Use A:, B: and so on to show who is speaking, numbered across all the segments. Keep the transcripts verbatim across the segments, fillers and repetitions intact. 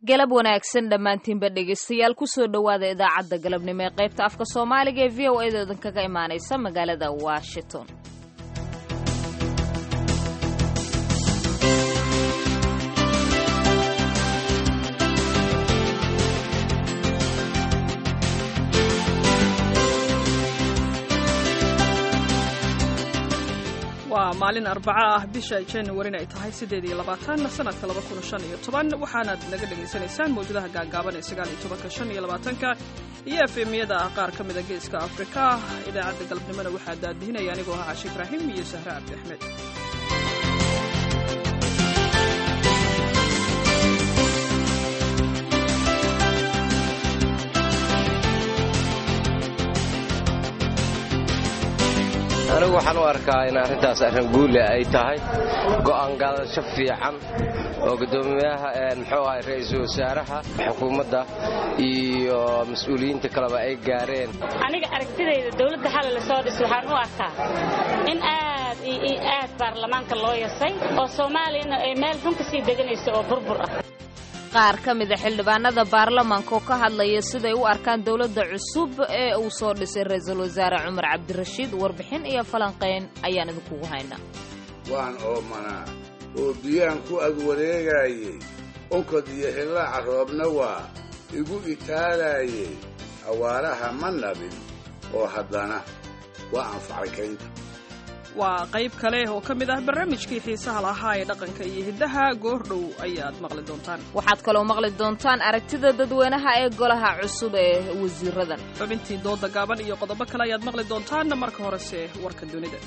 A: galab wanaagsan dhammaantiinba dhegaystayaal ku soo dhowaada idaacadda galabnimo ee qaybta afka soomaaliga ee v o a da idinkaga imaanaysa magaalada washington.
B: waa maalin arbaca ah bisha January ay tahay sideed iyo labaatan sanadka laba kun shan iyo toban waxaanaad naga dhageysanaysaan mawjadaha gaagaaban ee sagaal iyo toban shan iyo labaatan iyo F M-yada qaar ka mid ah geeska Afrika. idaacadda galabnimada waxaa daadihinaya anigoo ah Caashi Ibraahim iyo Sahra Cabdi Axmed.
C: anigu waxaan u arkaa in arrintaas arrin guule ay tahay go'aan qaadasho fiican oo guddoomiyaha muxuu ahay ra'iisul wasaaraha xukuumadda iyo mas'uuliyiinta kaleba ay gaareen.
D: aniga aragtidayda dawladda xal la soo dhis waxaan u arkaa in aad iyo aad baarlamaanka loo yasay oo Soomaaliya ay meel xun ka sii deganayso oo burbur ah.
A: qaar ka mid ah xildhibaanada baarlamaanka oo ka hadlaya siday u arkaan dawladda cusub ee uu soo dhisay ra'iisul wasaare Cumar Cabdirashiid. warbixin iyo falanqeyn ayaan idinku haynaa.
E: waan oomanaa oo biyaan ku ag wareegayay onkod iyo hillaaca roobna waa igu itaalayay awaaraha ma nabin oo haddana waa anfacay kaynta.
B: waa qayb kale oo ka mid ah barnaamijkii xiisaha lahaa ee dhaqanka iyo hiddaha goordhow ayaad maqli doontaan.
A: waxaad kaloo maqli doontaan aragtida dadweynaha ee golaha cusub ee wasiiradan.
B: xubintii dooda gaaban iyo qodobo kale ayaad maqli doontaan. marka horese warka dunida.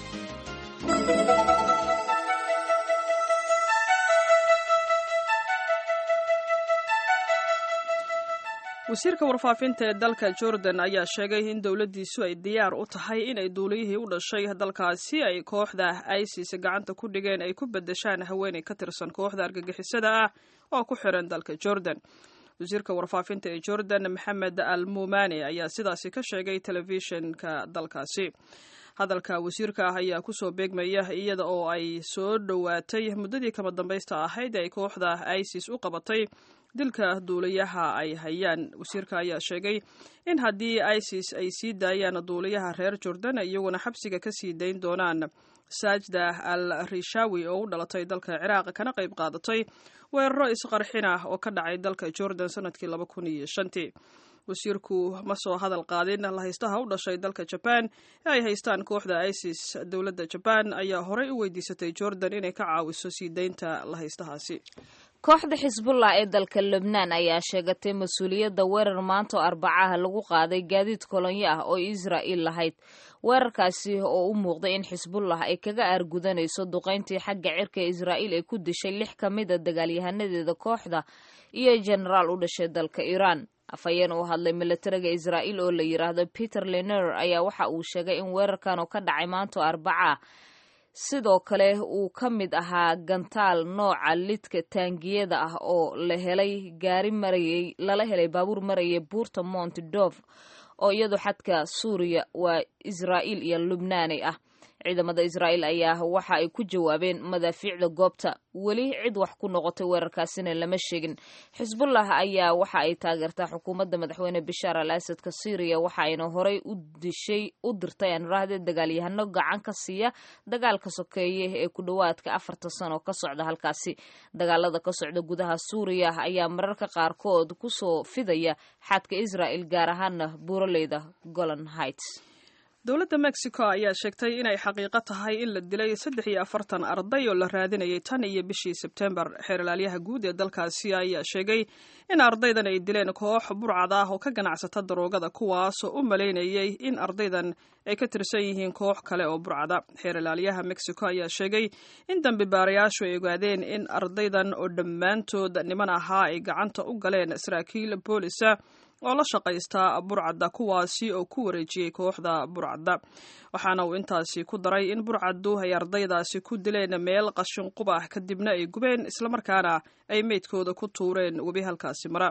B: wasiirka warfaafinta ee dalka Jordan ayaa sheegay in dawladdiisu ay diyaar u tahay in ay duuliyihii u dhashay dalkaasi ay kooxda ISIS gacanta ku dhigeen ay ku bedeshaan haweeney ka tirsan kooxda argagixisada ah oo ku xiran dalka Jordan. wasiirka warfaafinta ee Jordan Mohammed Al-Mumani ayaa sidaasi ka sheegay telefishinka dalkaasi. hadalka wasiirka ah ayaa ku soo beegmaya iyada oo ay soo dhowaatay muddadii kama dambaysta ahayd ay kooxda ISIS u qabatay dilka duuliyaha ay hayaan. wasiirka ayaa sheegay in haddii ISIS ay sii daayaan duuliyaha reer Jordan iyaguna xabsiga ka sii dayn doonaan Sajda al-Rishawi oo u dhalatay dalka Ciraaq kana qayb qaadatay weeraro isqarxin ah oo ka dhacay dalka Jordan sanadkii laba kun iyo shantii. wasiirku ma soo hadal qaadin lahaystaha u dhashay dalka Japan ee ay haystaan kooxda ISIS. dawladda Japan ayaa horey u weydiisatay Jordan inay ka caawiso sii daynta lahaystahaasi.
A: kooxda Xisbullah ee dalka Lebanon ayaa sheegatay mas'uuliyadda weerar maanta oo Arbacaha lagu qaaday gaadiid kolonyo ah oo Israa'iil lahayd. weerarkaasi oo u muuqday in Xisbullah ay kaga aargudanayso duqeyntii xagga cirka ee Israa'iil ay ku dishay lix ka mid ah dagaalyahanadeeda kooxda iyo jenaraal u dhashay dalka Iran. afayeen u hadlay militariga Israa'iil oo la yiraahdo Peter Lerner ayaa waxa uu sheegay in weerarkan oo ka dhacay maanta Arbacaha sidoo kale uu ka mid ahaa gantaal nooca lidka taangiyada ah oo la helay gaari marayay lala helay baabuur marayay buurta Mount Dov oo iyadu xadka Suuriya waa Israa'iil iyo Lubnaan ah. ciidamada Israa'iil ayaa waxa ay ku jawaabeen madaafiicda goobta. weli cid wax ku noqotay weerarkaasina lama sheegin. Xisbullah ayaa waxa ay taageertaa xukuumadda madaxweyne Bashar al-Assad ka Syria waxa ayna horey u dishay u dirtay anraahda dagaalyahano gacan ka siiya dagaalka sokeeye ee ku dhawaadka afartan sano ka socda halkaasi. dagaalada ka socda gudaha Suuriya ayaa mararka qaarkood ku soo fidaya xadka Israa'iil gaar ahaan buuraleyda Golan Heights.
B: dawladda Mexico ayaa sheegtay inay xaqiiqo tahay in la dilay saddex iyo afartan arday oo la raadinayay tan iyo bishii Sebtembar. xeeralaalyaha guud ee dalkaasi ayaa sheegay in ardaydan ay dileen koox burcad ah oo ka ganacsata daroogada kuwaas oo u maleynayay in ardaydan ay ka tirsan yihiin koox kale oo burcada. xeeralaalyaha Mexico ayaa sheegay in dambi baarayaashu ay ogaadeen in ardaydan oo dhammaantood niman ahaa ay gacanta u galeen saraakiil boolisa oo la shaqaysta burcadda kuwaasi oo ku wareejiyay kooxda burcadda. waxaana uu intaasi ku daray in burcaddu ay ardaydaasi ku dileen meel qashin qub ah kadibna ay gubeen islamarkaana ay meydkooda ku tuureen webi halkaasi mara.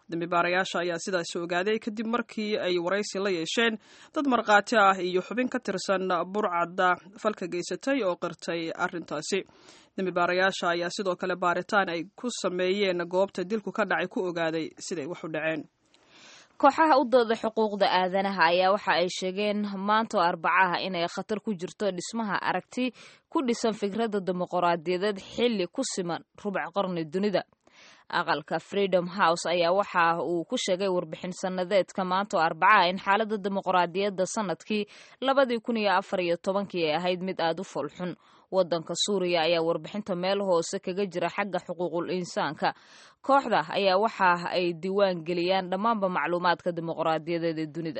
B: dambibaarayaasha ayaa sidaasi ogaaday kadib markii ay waraysi la yeesheen dad markhaati ah iyo xubin ka tirsan burcadda falka geysatay oo qirtay arrintaasi. dambibaarayaasha ayaa sidoo kale baaritaan ay ku sameeyeen goobta dilku ka dhacay ku ogaaday siday wax u dhaceen.
A: kooxaha u dooda xuquuqda aadanaha ayaa waxa ay sheegeen maanta arbacaha inay khatar ku jirto dhismaha aragti ku dhisan fikradda dimuqraadiyadeed xilli ku siman rubac qarni dunida. aqalka Freedom House ayaa waxa uu ku sheegay warbixin sanadeedka maanta arbacaha in xaaladda dimuqraadiyadda sanadkii labada kun iyo afar iyo tobankii ay ahayd mid aad u foolxun. wadanka Suuriya ayaa warbixinta meel hoose kaga jira xagga xuquuqul insaanka. kooxda ayaa waxa ay diiwaan geliyaan dhammaanba macluumaadka dimuqraadiyadeed ee dunida.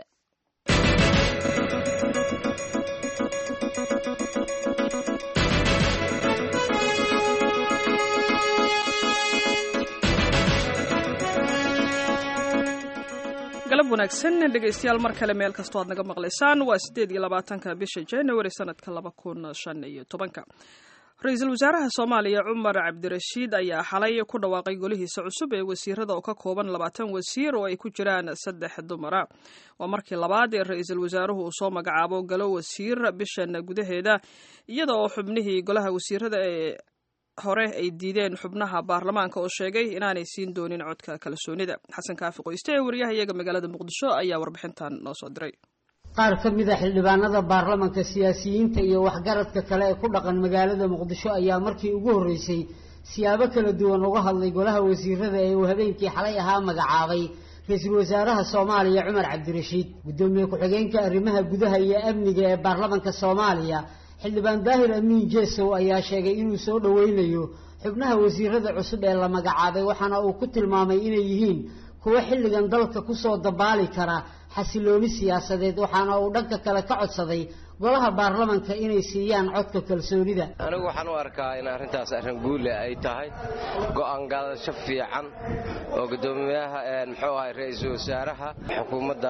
B: galab wanaagsan dhegeystayaal mar kale meel kastoo aad naga maqlaysaan waa sideed iyo labaatanka bisha January sanadka laba kun shan iyo tobanka. Ra'iisul Wasaaraha Soomaaliya Cumar Cabdirashiid ayaa xalay ku dhawaaqay golihiisa cusub ee wasiirada oo ka kooban labaatan wasiir oo ay ku jiraan saddex dumar. waa markii labaad ee ra'iisul wasaaruhu uu soo magacaabo galo wasiir bishan gudaheeda iyada oo xubnihii golaha wasiirada ee hore ay diideen xubnaha baarlamaanka oo sheegay inaanay siin doonin codka kalsoonida. xasan kaafi qoyste ee wariyaha iyaga magaalada muqdisho ayaa warbixintan noo soo diray.
F: qaar ka mid ah xildhibaanada baarlamaanka siyaasiyiinta iyo waxgaradka kale ee ku dhaqan magaalada muqdisho ayaa markii ugu horeysay siyaabo kala duwan uga hadlay golaha wasiirada ee uu habeenkii xalay ahaa magacaabay ra'iisul wasaaraha Soomaaliya Cumar Cabdirashiid. gudoomiye ku-xigeenka arrimaha gudaha iyo amniga ee baarlamaanka Soomaaliya xildhibaan Daahir Amiin Jeesow ayaa sheegay inuu soo dhaweynayo xubnaha wasiirada cusub ee la magacaabay waxaana uu ku tilmaamay inay yihiin kuwa xilligan dalka ku soo dabaali kara xasilooni siyaasadeed waxaana uu dhanka kale ka codsaday golaha baarlamaanka inay siiyaan codka kalsoonida.
C: anigu waxaan u arkaa in arrintaas arrin guul ay tahay go'aan qaadasho fiican oo gudoomiyaha ee muxuu ahay ra'iisul wasaaraha xukuumadda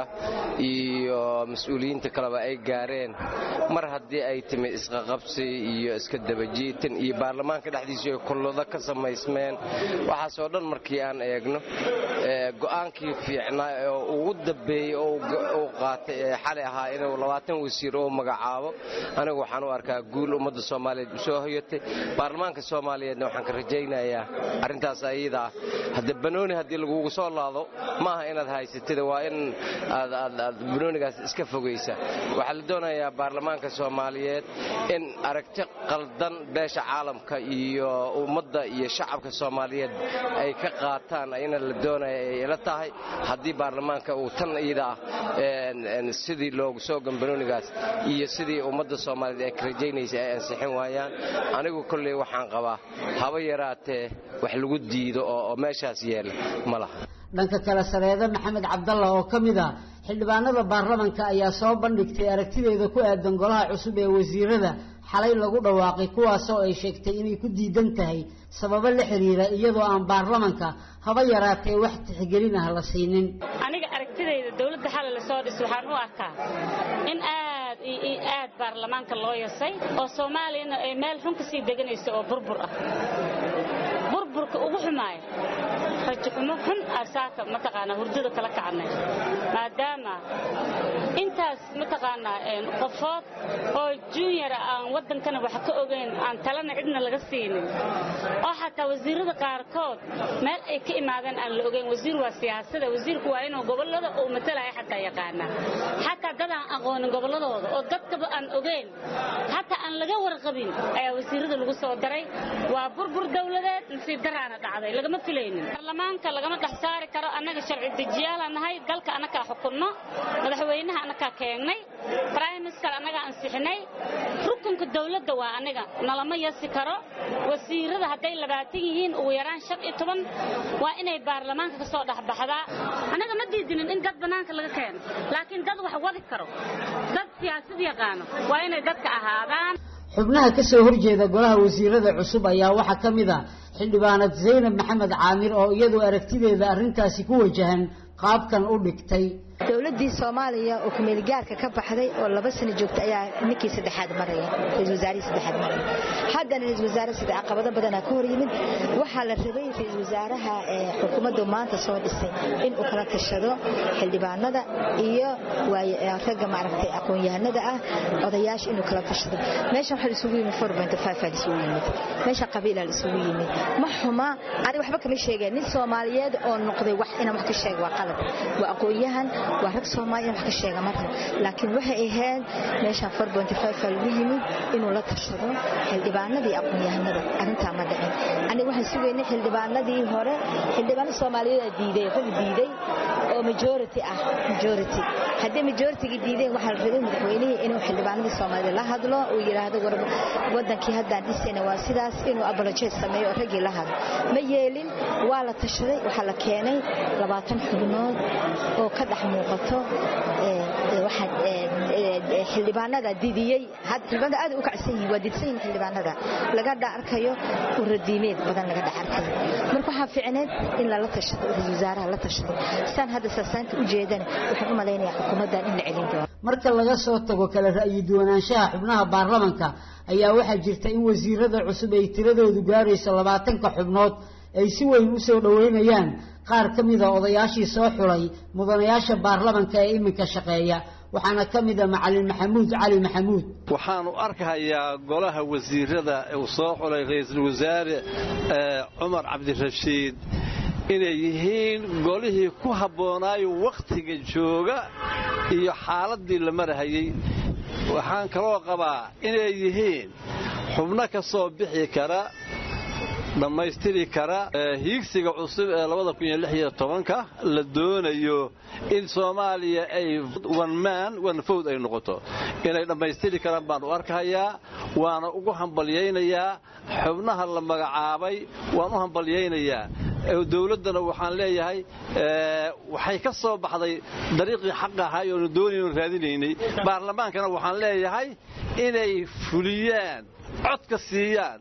C: iyo mas'uuliyiinta kaleba ay gaareen mar haddii ay timi isqaqabsi iyo iska dabajiitan iyo baarlamaanka dhexdiisa ay kullada ka samaysmeen waxaas oo dhan markii aan eegno go'aankii fiicnaa oo ugu dambeeyay oo uu qaatay xalay ahaa inuu labaatan wasiir oo magacaabo anigu waxaan u arkaa guul ummadda Soomaaliyeed u soo hoyatay. baarlamaanka Soomaaliyeedna waxaan ka rajaynayaa arrintaas ayada hadda banooni hadii lagu soo laado maaha inaad haysatid waa in aad aad banoonigaas iska fogeysa. waxaa la doonayaa baarlamaanka Soomaaliyeed in aragti qaldan beesha caalamka iyo ummadda iyo shacabka Soomaaliyeed ay ka qaataan ayna la doonayaa ila tahay hadii baarlamaanka uu tan iyada ah sidii loogu soo gambanoonigaas iyo sidii ummadda Soomaaliyeed ay ka rajaynaysa ay ansixin waayaan anigu kullee waxaan qabaa haba yaraatee wax lagu diido oo meeshaas yeela malaha.
F: dhanka kale Sareeda Maxamed Cabdalla oo kamid ah xildhibaanada baarlamaanka ayaa soo bandhigtay aragtideeda ku aadan golaha cusub ee wasiirada xalay lagu dhawaaqay kuwaas oo ay sheegtay inay ku diidan tahay sababo la xiriira iyadoo aan baarlamaanka haba yaraatee wax tixgelin ah la siinin.
D: aniga aragtidayda dawladda xalay la soo dhis waxaan u arkaa in aad iyo aad baarlamaanka loo yasay oo Soomaaliya ay meel xun ka sii deganayso oo burbur ah burburka ugu xumaay rajxumo xun asaaka mataqaana hurdada kala kacnay maadaama intaas mataqaana een qofood oo junior aan wadankana wax ka ogeyn aan talana cidna laga siinin oo xataa wasiirada qaarkood meel ay ka imaadeen aan la ogeyn. wasiir waa siyaasadda wasiirku waa inuu gobolada uu matalaya xataa yaqaana xataa dad aan aqoonin goboladooda oo dadkaba aan ogeyn xataa aan laga warqabin ayaa wasiirada lagu soo daray. waa burbur dawladeed si daraana dhacday lagama filaynin. baarlamaanka lagama dhax saari karo annaga sharci dejiyaal nahay dalka anaka xukunno madaxweynaha anaka keenay prime minister annaga ansixinay rukunka dawladda waa annaga nalama yasi karo. wasiirada haday labaatan yihiin ugu yaraan shan iyo toban waa inay baarlamaanka ka soo dhaxbaxdaa. annaga ma diidinin in dad banaanka laga keeno laakiin dad wax wadi karo dad siyaasad yaqaan waa inay dadka ahaadaan.
F: xubnaha ka soo horjeeda golaha wasiirada cusub ayaa waxa kamid ah xildhibaanad Zaynab Maxamed Caamir oo iyadu aragtideeda arrintaasi ku wajahan qaabkan u dhigtay.
G: dawladii Soomaaliya oo kumeel gaarka ka baxday oo laba sano joogta ayaa ninkii saddexaad maraya ra'iisul wasaaraha saddexaad maraya haddana ra'iisul wasaaraha saddex caqabado badan ka hor yimid waxa la rabay ra'iisul wasaaraha ee xukuumadda maanta soo dhisay in uu kala tashado xildhibaanada iyo way ragga maaragtay aqoon-yahanada ah odayaasha inuu kala tashado meesha waxa isugu yimid four point five isugu yimid meesha qabiil la isugu yimid ma xuma ari waxba kama sheegeen nin Soomaaliyeed oo noqday wax inaan wax ka sheego waa qalad waa aqoon-yahan waa rag Soomaali wax ka sheega marka laakiin waxa ay ahayd meesha four point five lagu yimid inuu la tashado xildhibaanadii aqoon-yahanada arinta ma dhicin aniga waxaan sugeynay xildhibaanadii hore xildhibaanada Soomaaliyeed diiday rag diiday oo majority ah majority hadii majority diiday waxa la rabay madaxweynaha inuu xildhibaanadii Soomaaliyeed la hadlo oo yiraahdo wadankii hadda dhisayna waa sidaas inuu apologize sameeyo ragii la hadlo ma yeelin waa la tashaday waxa la keenay labaatan xubnood oo ka dhax muuqato ee waxa xildhibaanada diidiyay had xildhibaanada aad u kacsan yihiin waa diidsan xildhibaanada laga dhaarkayo oo radiimeed badan laga dhaarkayo marka waxa fiicneed in la tashado ra'iisul wasaaraha la tashado san hadda saasaanta u jeedan waxaan u maleynayaa xukuumadda in la celin doono
F: marka laga soo tago kala ra'yi duwanaanshaha xubnaha baarlamaanka ayaa waxa jirta in wasiirada cusub ay tiradoodu gaarayso labaatan ka xubnood ay si weyn u soo dhaweynayaan qaar kamid ah odayaashii soo xulay mudanayaasha baarlamaanka ee iminka shaqeeya waxaana kamid ah macallin maxamuud cali maxamuud
H: waxaan u arkayaa golaha wasiirada uu soo xulay ra'iisul wasaare Umar Cabdirashiid inay yihiin golihii ku haboonaayo waqtiga jooga iyo xaaladii la marayay waxaan kaloo qabaa inay yihiin xubno ka soo bixi kara dhamaystiri kara hiigsiga cusub ee laba kun iyo lix iyo toban la doonayo in Soomaaliya ay one man one vote ay noqoto inay dhamaystiri karaan baan u arkayaa waana ugu hambalyeeynaya xubnaha la magacaabay waan u hambalyeeynaya dawladana waxaan leeyahay waxay ka soo baxday dariiqii xaq ahaa oo doonayeen raadinaynay baarlamaankana waxaan leeyahay inay fuliyaan codka siiyaan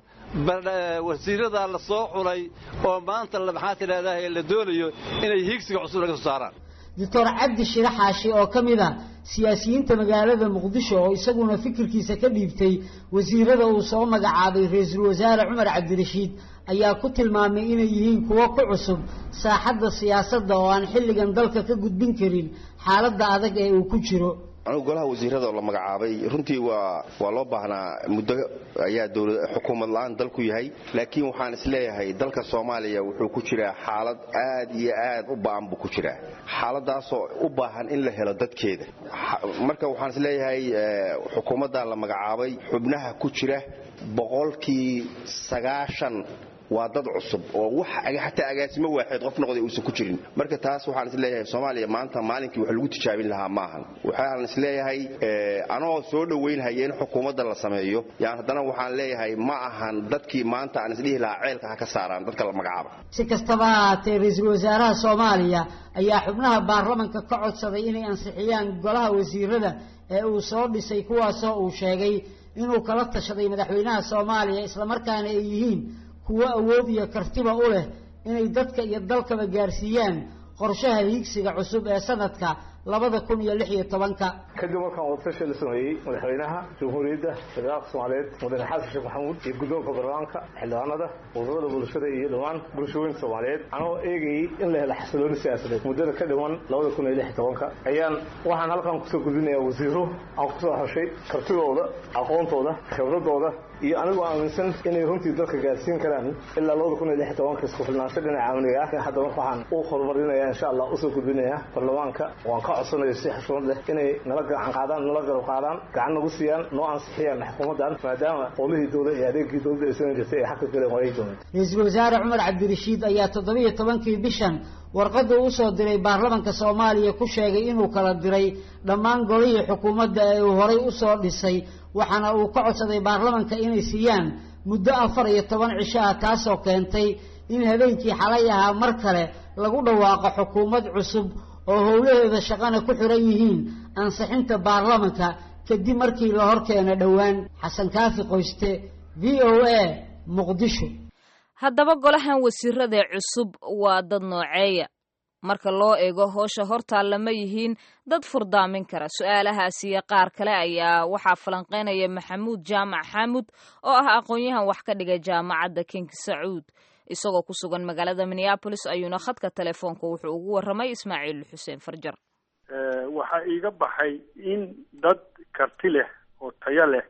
H: wasiirada la soo xulay oo maanta la maxaa tiraahdaa la doonayo inay hiigsiga cusub laga soo saaraan
F: Doctor Cabdi Shiraxaashi oo kamid ah siyaasiyiinta magaalada Muqdisho oo isaguna fikirkiisa ka dhiibtay wasiirada uu soo magacaabay ra'iisul wasaare Umar Cabdirashiid ayaa ku tilmaamay inay yihiin kuwa ku cusub saaxadda siyaasadda oo aan xilligan dalka ka gudbin karin xaaladda adag ee uu ku jiro
I: anigu golaha wasiirada oo la magacaabay runtii waa waa loo baahnaa muddo ayaa dawladda xukuumad la'aan dalku yahay laakiin waxaan isleeyahay dalka Soomaaliya wuxuu ku jiraa xaalad aad iyo aad u baahan buu ku jiraa xaaladaas oo u baahan in la helo dadkeeda marka waxaan isleeyahay xukuumadda la magacaabay xubnaha ku jira boqolkii sagaashan waa dad cusub oo wax xataa agaasimo waaxid qof noqday uu ku jirin marka taas waxaan is leeyahay Soomaaliya maanta maalinkii wax lagu tijaabin lahaa maahan waxaan is leeyahay anoo soo dhaweynaya in xukuumadda la sameeyo yaan hadana waxaan leeyahay ma ahan dadkii maanta aan isdhihi lahaa ceelka ha ka saaraan dadka la magacaabo
F: si kastaba haatee ra'iisul wasaaraha Soomaaliya ayaa xubnaha baarlamaanka ka codsaday inay ansixiyaan golaha wasiirada ee uu soo dhisay kuwaas oo uu sheegay inuu kala tashaday madaxweynaha Soomaaliya isla markaana ay yihiin kuwa awood iyo kartiba u leh inay dadka iyo dalkaba gaarsiiyaan qorshaha hiigsiga cusub ee sanadka laba kun iyo lix iyo toban
J: kadib markaan wadasho la sameeyay madaxweynaha jamhuuriyadda federaalka Soomaaliyeed mudane xasan sheekh maxamuud iyo guddoonka baarlamaanka xildhibaanada ururada bulshada iyo dhammaan bulshooyinka Soomaaliyeed anoo eegay in la helo xasilooni siyaasadeed muddada ka dhiman laba kun iyo lix iyo toban ayaan waxaan halkan ku soo gudbinayaa wasiiro aan ku soo xushay kartidooda aqoontooda khibradooda iyo anigu aaminsan inay runtii dalka gaarsiin karaan ilaa laba kun iyo lix iyo toban isku filnaansho dhinaca amniga ah hadda waxaan u horumarinayaa insha Allah u soo gudbinayaa baarlamaanka waan ka codsanayaa si xushmad leh inay nala gacan qaadaan nala garab qaadaan gacan nagu siiyaan noo ansixiyaan xukuumaddan maadaama qowmihii dawladda iyo adeegii dawladda ay soo jirtay ay xaq galeen way doonaan
F: ra'iisul wasaare Umar Cabdirashiid ayaa toddoba iyo tobankii bishan warqadda uu soo diray baarlamaanka Soomaaliya ku sheegay inuu kala diray dhammaan golihii xukuumadda ee uu horay u soo dhisay waxaana uu ka codsaday baarlamaanka inay siiyaan muddo afar iyo toban cisho ah taasoo keentay in habeenkii xalay ahaa mar kale lagu dhawaaqo xukuumad cusub oo howlaheeda shaqana ku xiran yihiin ansixinta baarlamaanka kadib markii la horkeenay dhawaan Xasan Kaafi Qoyste V O A Muqdisho
A: haddaba golahan wasiirada cusub waa dad nooceeya marka loo eego howsha hortaalla ma yihiin dad furdaamin kara su-aalahaasi iyo qaar kale ayaa waxaa falanqeynaya maxamuud jaamac xaamud oo ah aqoon-yahan wax ka dhiga jaamacadda king sacuud isagoo ku sugan magaalada minneabolis ayuuna khadka telefoonka wuxuu ugu warramay ismaaciil xuseen farjar.
K: waxaa iiga baxay in dad karti leh oo tayo leh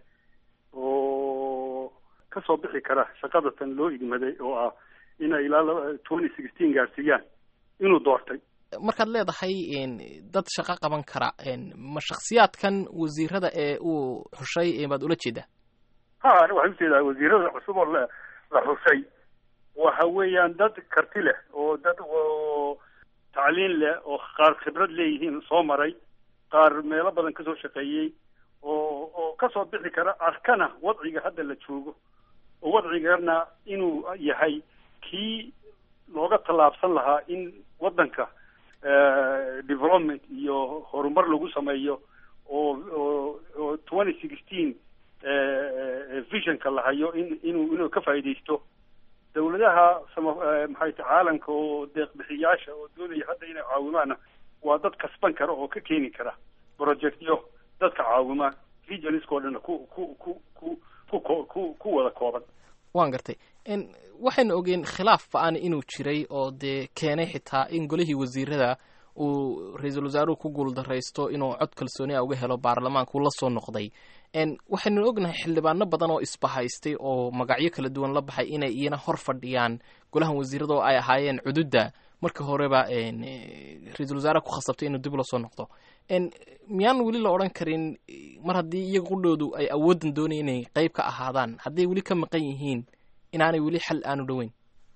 K: oo ka soo bixi kara shaqadatan loo igmaday oo ah inay ilaa twenty sixteen gaarsiiyaan inuu doortay.
L: markaad leedahay dad shaqo qaban kara ma shakhsiyaadkan wasiirada ee uu xushay baad ula jeedaa?
K: ha ani waxaan ujeedaa wasiirada cusub oo la la xushay waxa weeyaan dad karti leh oo dad oo tacliin leh oo qaar khibrad leeyihiin soo maray, qaar meelo badan kasoo shaqeeyey oo oo kasoo bixi kara arkana wadciga hadda la joogo oo wadcigeena inuu yahay kii looga tallaabsan lahaa in waddanka development iyo horumar lagu sameeyo oo oo oo twenty sixteen visionka la hayo in inuu inuu ka faa'iidaysto dawladaha sama maxay tahay caalamka oo deeq-bixiyaasha oo doonaya hadda inay caawimaana waa dad kasban kara oo ka keeni kara projectyo dadka caawima regionskoo dhan ku ku ku ku ku ku wada kooban.
L: waan gartay waxaynu ogeen khilaaf ba-an inuu jiray oo dee keenay xitaa in golihii wasiirada uu ra-iisul wasaaruhu ku guuldaraysto inuu cod kalsooni a uga helo baarlamaanka uu la soo noqday. waxaynu ognahay xildhibaano badan oo isbahaystay oo magacyo kala duwan la baxay inay iyana hor fadhiyaan golahan wasiirada oo ay ahaayeen cududda marka horeba ra-iisul wasaaraha ku khasabtay inuu dib ula soo noqdo. miyaan weli la odhan karin mar haddii iyaga qudhoodu ay awooddan doonaya inay qayb ka ahaadaan hadday weli ka maqan yihiin inaanay weli xal aanu dhoweyn?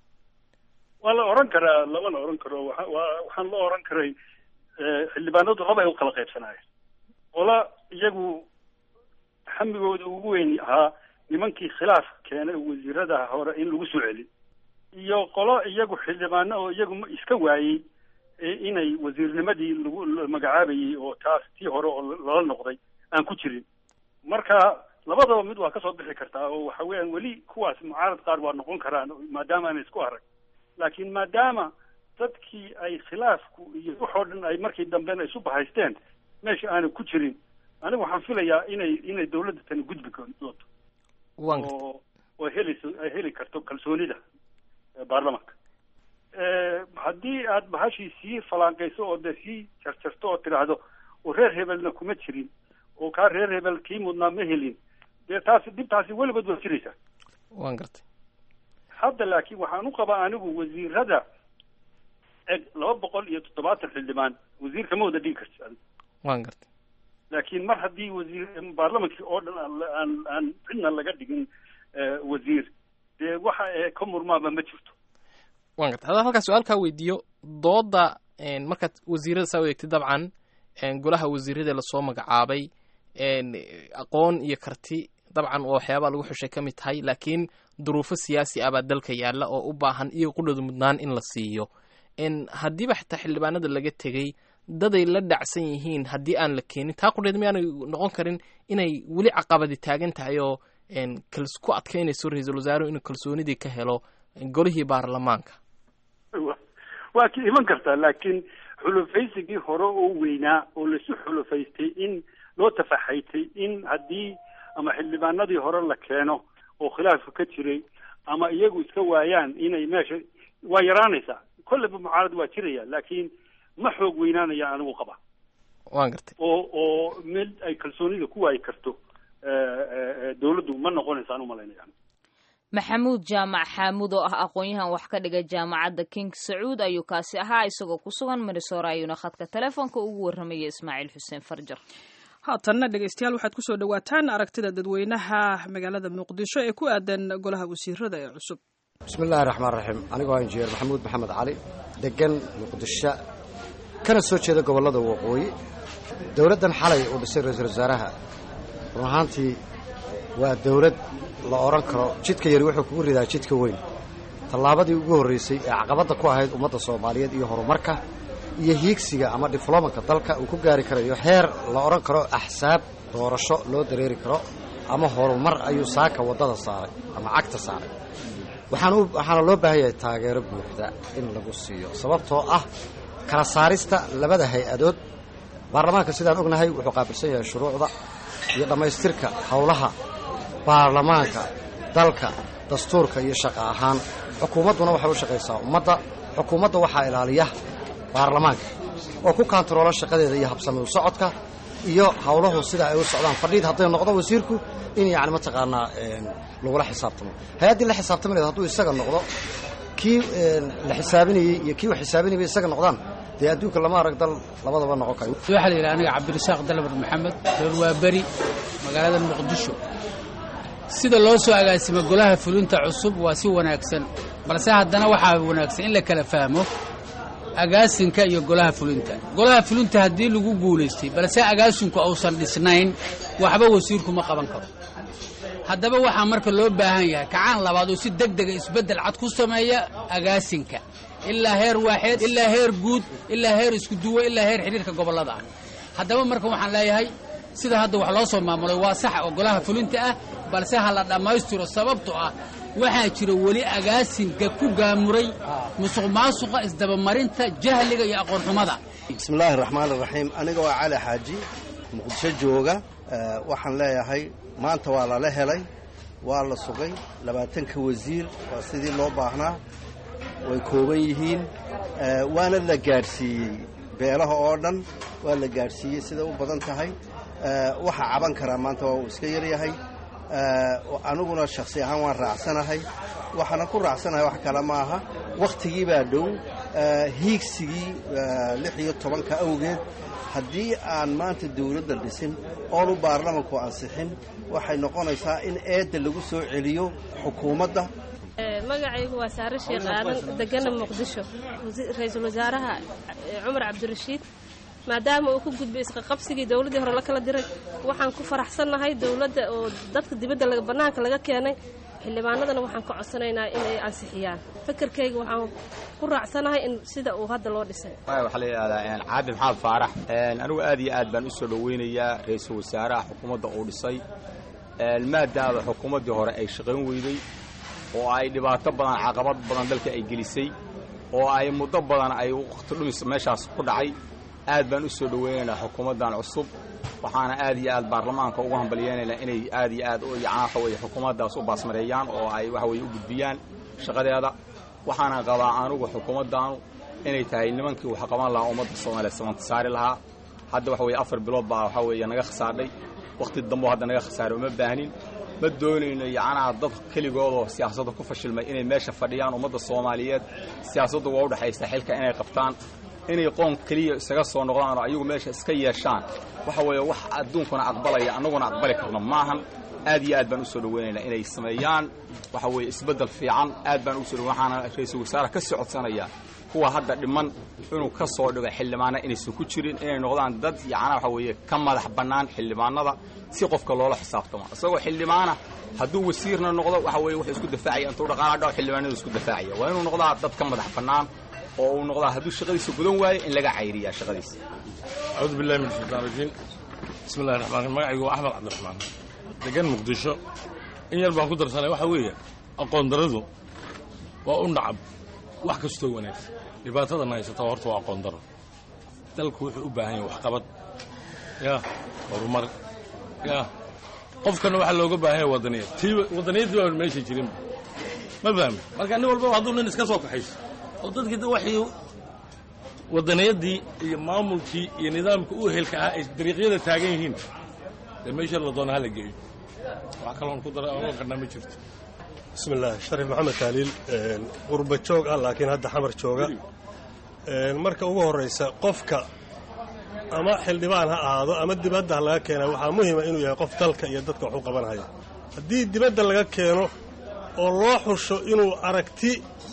K: waa la odhan karaa, lama la odhan karo. waa waxaan la odhan karay xildhibaanadu laba ay u kala qaybsanaayeen. ola iyagu xamigooda ugu weyn ahaa nimankii khilaaf keenay wasiirada hore in lagu soo celi, iyo qolo iyagu xildhibaano oo iyagu iska waayey inay wasiirnimadii lagu magacaabayey oo taas tii hore oo lala noqday aan ku jirin. marka labadaba mid waa kasoo bixi kartaa oo waxa weeyaan weli kuwaas mucaarad qaar waa noqon karaan maadaama aan isku arag, laakiin maadaama dadkii ay khilaafku iyo waxoo dhan ay markii dambena isu bahaysteen meesha aanu ku jirin, anigu waxaan filayaa inay inay dawladda tani gudbi doonto oo oo helayso ay heli karto kalsoonida baarlamaanka. haddii aad bahashii sii falaanqayso oo dee sii jarjarto oo tidhaahdo oo reer hebelna kuma jirin oo kaa reer hebel kii mudnaa ma helin, dee taasi dhibtaasi weligood waa jiraysaa.
L: waan gartay.
K: hadda laakiin waxaan u qabaa anigu wasiirada eg laba boqol iyo toddobaatan xildhibaan wasiir kama wada dhigi karti.
L: waan gartay.
K: laakiin mar haddii wasiir baarlamankii oo dhan aan aan cidna laga dhigin wasiir, dee waxa ee ka murmaaba ma jirto.
L: waan gartay. haddaan halkaa su-aal kaa weydiiyo dooda markaad wasiirada saa u eegtay dabcan golaha wasiirada lasoo magacaabay aqoon iyo karti dabcan oo waxyaabaa lagu xushay ka mid tahay, laakiin duruufo siyaasi ah baa dalka yaalla oo u baahan iyo qudhooda mudnaan in la siiyo. haddiiba xitaa xildhibaanada laga tegey daday la dhacsan yihiin haddii aan la keenin, taa qudheed miyaanay noqon karin inay weli caqabadi taagan tahay oo ku adkaynayso ra-iisul wasaaruhu inuu kalsoonidii ka helo golihii baarlamaanka?
K: waa ka iman kartaa, laakiin xulufaysigii hore oo weynaa oo laisu xulufaystay in loo tafaxaytay in haddii ama xildhibaanadii hore la keeno oo khilaafka ka jiray ama iyagu iska waayaan inay meesha waa yaraanaysaa. kolleyba mucaarad waa jiraya, laakiin ma xoog weynaanaya anigu qaba.
L: waan gartay.
K: oo oo mid ay kalsoonida ku waayi karto dawladdu ma noqonaysa aan umalaynaya.
A: maxamuud jaamac xaamud oo ah aqoon-yahan wax ka dhiga jaamacadda king sacuud ayuu kaasi ahaa isagoo ku sugan minnesota ayuuna khadka telefoonka ugu warramaya ismaaciil xuseen farjar.
B: haatanna dhegaystayaal waxaad ku soo dhawaataan aragtida dadweynaha magaalada muqdisho ee ku aadan golaha wasiirada ee cusub.
M: bismillahi raxmaan raxiim. anigoo ah injineer maxamuud maxamed cali, degan muqdisho, kana soo jeeda gobollada waqooyi. dowladdan xalay uu dhisay ra-iisul wasaaraha run ahaantii waa dowlad la odhan karo jidka yari wuxuu kugu ridaa jidka weyn. tallaabadii ugu horraysay ee caqabadda ku ahayd ummadda soomaaliyeed iyo horumarka iyo hiigsiga ama diflomanka dalka uu ku gaari karayo heer la odhan karo axsaab doorasho loo dareeri karo ama horumar ayuu saaka waddada saaray ama cagta saaray. waxaana loo baahan yahay taageero buuxda in lagu siiyo, sababtoo ah kala saarista labada hay-adood baarlamaanka sidaan ognahay wuxuu qaabilsan yahay shuruucda iyo dhammaystirka howlaha baarlamaanka dalka dastuurka iyo shaqo ahaan xukuumadduna waxay u shaqaysaa ummadda xukuumadda waxaa ilaaliya baarlamaanka oo ku kaantaroola shaqadeeda iyo habsami u socodka iyo howlahu sida ay u socdaan fadhiid hadday noqdo wasiirku in yacni mataqaanaa lagula xisaabtamo hay-addii la xisaabtami lahayd hadduu isaga noqdo kii la xisaabinayey iyo kii wax xisaabinayay isaga noqdaan dee adduunka lama arag dal labadaba noqon karo
N: waxaa la yidhaha aniga cabdirasaaq dalbar maxamed reer waa beri magaalada muqdisho sida loo soo agaasimo golaha fulinta cusub waa si wanaagsan balse haddana waxaa wanaagsan in la kala fahmo agaasinka iyo golaha fulinta golaha fulinta haddii lagu guulaystay balse agaasinku uusan dhisnayn waxba wasiirku ma qaban karo haddaba waxaa marka loo baahan yahay kacaan labaad oo si degdega isbeddel cad ku sameeya agaasinka ilaa heer waaxeed ilaa heer guud ilaa heer isku duwo ilaa heer xidhiirka gobollada ah haddaba marka waxaan leeyahay sida hadda wax loo soo maamulay waa sax oo golaha fulinta ah balse ha la dhammaystiro sababtoo ah waxaa jira weli agaasinka ku gaamuray musuq maasuqa isdabamarinta jahliga iyo aqoonxumada
O: bismillaahi raxmaan raxiim aniga waa cali xaaji muqdisho jooga waxaan leeyahay maanta waa lala helay waa la sugay labaatanka wasiir waa sidii loo baahnaa way kooban yihiin waana la gaadhsiiyey beelaha oo dhan waa la gaadhsiiyey siday u badan tahay waxaa caban karaa maanta waa uu iska yaryahay aniguna shakhsi ahaan waan raacsanahay waxaana ku raacsanahay wax kale ma aha wakhtigii baa dhow hiigsigii lix iyo tobanka awgeed haddii aan maanta dawladda dhisin oonu baarlamanku ansixin waxay noqonaysaa in eedda lagu soo celiyo xukuumadda
P: magacaygu waa saare sheekh aadan degana muqdisho ra-iisul wasaaraha cumar cabdirashiid maadaama uu ku gudbay isqaqabsigii dawladdii hore la kala diray waxaan ku faraxsannahay dawladda oo dadka dibadda bannaanka laga keenay xildhibaanadana waxaan ka codsanaynaa inay ansixiyaan fakarkayga waxaan ku raacsanahay in sida uu hadda loo dhisay
Q: waxaa la yidhahdaa caabi maxamed faarax anigu aad iyo aad baan u soo dhoweynayaa ra-iisul wasaaraha xukuumadda uu dhisay maadaama xukuumaddii hore ay shaqayn weyday oo ay dhibaato badan caqabad badan dalka ay gelisay oo ay muddo badan ay waqti dhumis meeshaas ku dhacay aad baan u soo dhoweynaynaa xukuumaddan cusub waxaana aad iyo aad baarlamaanka ugu hambalyeynaynaa inay aad iyo aad waxa weeye xukuumaddaas u baasmareeyaan oo ay waxa weye u gudbiyaan shaqadeeda waxaana qabaa anugu xukuumaddaanu inay tahay nimankii wax qaban lahaa ummadda soomaaliyeed samanta saari lahaa hadda waxa weye afar bilood baa waxa weeye naga khasaadhay wakhti dambo hadda naga khasaaray uma baahnin ma doonayno yacnaa dad keligoodoo siyaasadda ku fashilmay inay meesha fadhiyaan ummadda soomaaliyeed siyaasaddu waa u dhexaysaa xilka inay qabtaan inay qoon keliya isaga soo noqdaan oo ayagu meesha iska yeeshaan waxa weeye wax adduunkuna aqbalaya annaguna aqbali karno maahan aad iyo aad baan u soo dhoweynaynaa inay sameeyaan waxa weeye isbeddel fiican aad baan u soo dhow waxaana ra-iisul wasaare ka sii codsanayaa kuwa hadda dhiman inuu ka soo dhigo xildhibaana inaysan ku jirin inay noqdaan dad yacnaa waxa weeye ka madax bannaan xildhibaanada si qofka loola xisaabtamo isagoo xildhibaana hadduu wasiirna noqdo waxa weeye wuxuu isku dafaacaya intuu dhaqaala dhaco xildhibaanadu isku dafaacaya waa inuu noqdaa dad ka madax bannaan oo uu noqdaa hadduu shaqadiisa gudan waayo in laga cayriyaa shaqadiisa
R: acuudu billahi min shaytaan rajiim bismi llahi raxmaan raxiim magacaygu waa axmed cabdiraxmaan degan muqdisho in yar baan ku darsanay waxa weeye aqoon daradu waa u nacab wax kastoo wanaagsan dhibaatadana haysata horta waa aqoon daro dalku wuxuu u baahan yahay waxqabad yaa horumar yaa qofkana waxaa looga baahan yahay wadaniyad tii wadaniyaddii baa meesha jirinba ma fahmi marka nin walbaba hadduu nin iska soo kaxayso oo dadkii waxay wadaniyaddii iyo maamulkii iyo nidaamka u ehelka ahaa ay dariiqyada taagan yihiin dee meesha la doona hala geeyo wax kaloon ku dara oon karnaa ma jirto
S: bismi illaahi sharif maxamed taaliil qurba joog ah laakiin hadda xamar jooga marka ugu horraysa qofka ama xildhibaan ha ahaado ama dibadda ha laga keena waxaa muhiima inuu yahay qof dalka iyo dadka wax u qabanhaya haddii dibadda laga keeno oo loo xusho inuu aragti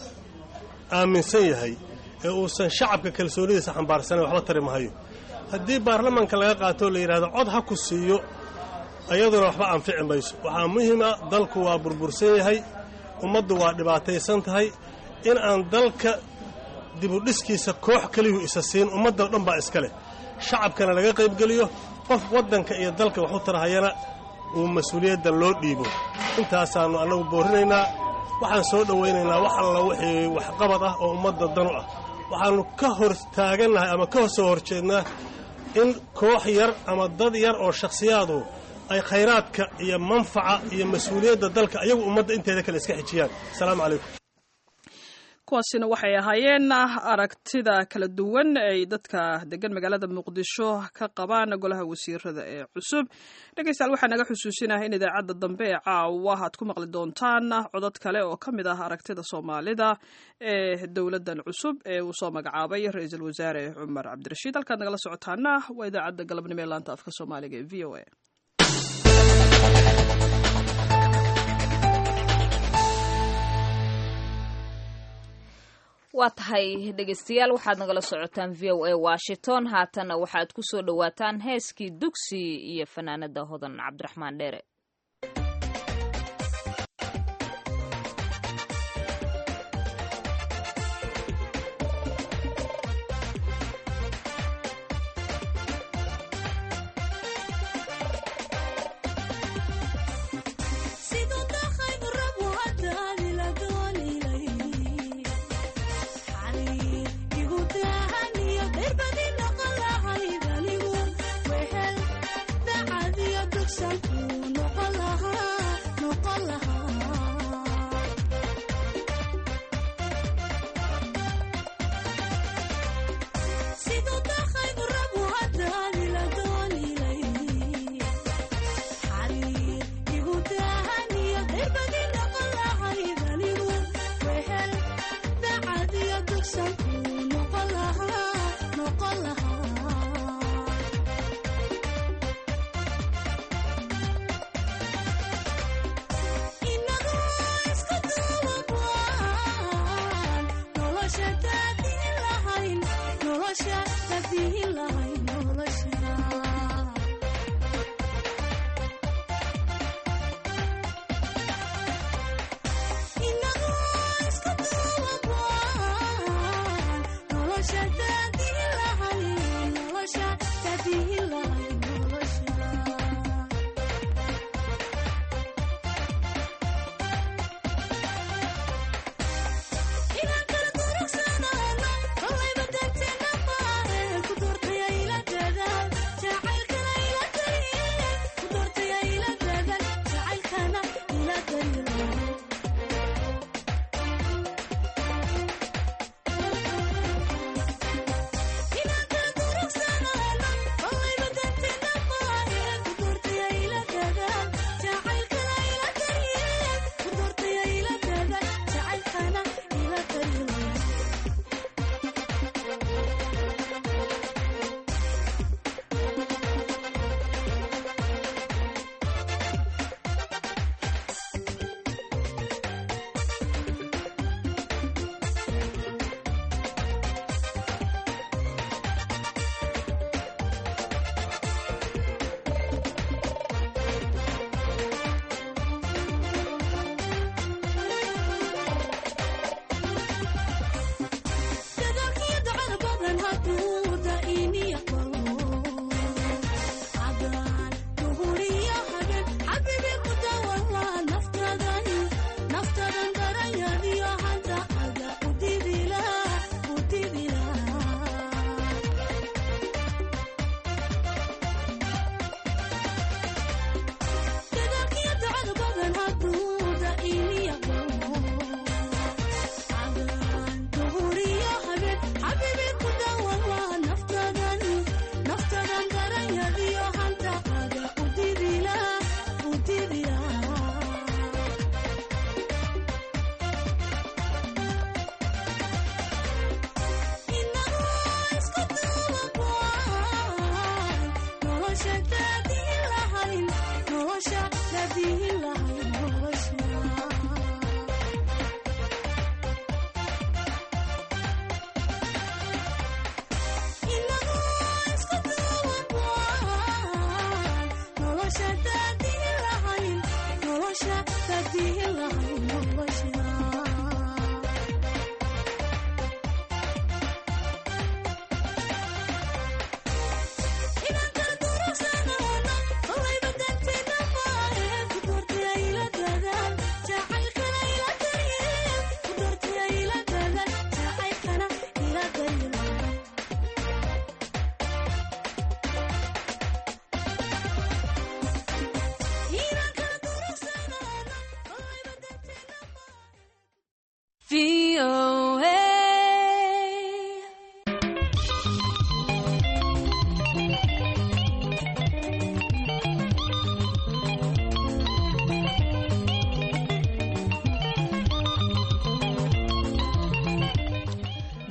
S: aaminsan yahay ee uusan shacabka kalsoonidiisa xambaarsanayn waxba tari mahayo haddii baarlamanka laga qaatoo la yidhahdo cod ha ku siiyo ayaduna waxba anfici mayso waxaa muhiima dalku waa burbursan yahay ummaddu waa dhibaataysan tahay in aan dalka dibudhiskiisa koox keliyuu isa siin ummadda dhan baa iska leh shacabkana laga qaybgeliyo qof waddanka iyo dalka wax u tarhayana uu mas-uuliyadda loo dhiibo intaasaannu annagu boorrinaynaa waxaan soo dhowaynaynaa wax alla wixii waxqabad ah oo ummadda danu ah waxaannu ka hor taagannahay ama ka soo horjeednaa in koox yar ama dad yar oo shakhsiyaadu ay khayraadka iyo manfaca iyo mas-uuliyadda dalka ayagu ummadda inteeda kale iska xijiyaan asalaamu calaykum
B: kuwaasina waxay ahaayeen aragtida kala duwan ay dadka degan magaalada muqdisho ka qabaan golaha wasiirada ee cusub dhegeystayaal waxaa naga xusuusinahay in idaacadda dambe ee caawa aad ku maqli doontaan codad kale oo ka mid ah aragtida soomaalida ee dowladdan cusub ee uu soo magacaabay ra-iisul wasaare cumar cabdirashiid halkaad nagala socotaana waa idaacadda galabnimo ee laanta afka soomaaliga ee v o a
A: waa tahay dhegeystayaal waxaad nagala socotaan v o a washington haatana waxaad ku soo dhowaataan heeskii dugsi iyo fanaanada hodan cabdiraxmaan dheere
T: No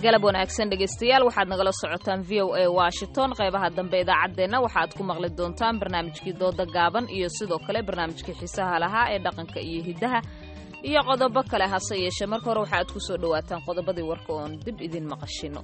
A: galab wanaagsan dhegaystayaal waxaad nagala socotaan v o a Washington qaybaha dambe idaacadeena waxaad ku maqli doontaan barnaamijkii dooda gaaban iyo sidoo kale barnaamijkii xiisaha lahaa ee dhaqanka iyo hidaha iyo qodobo kale hase yeeshee marka hore waxaad ku soo dhawaataan qodobadii warka oon dib idin maqashino.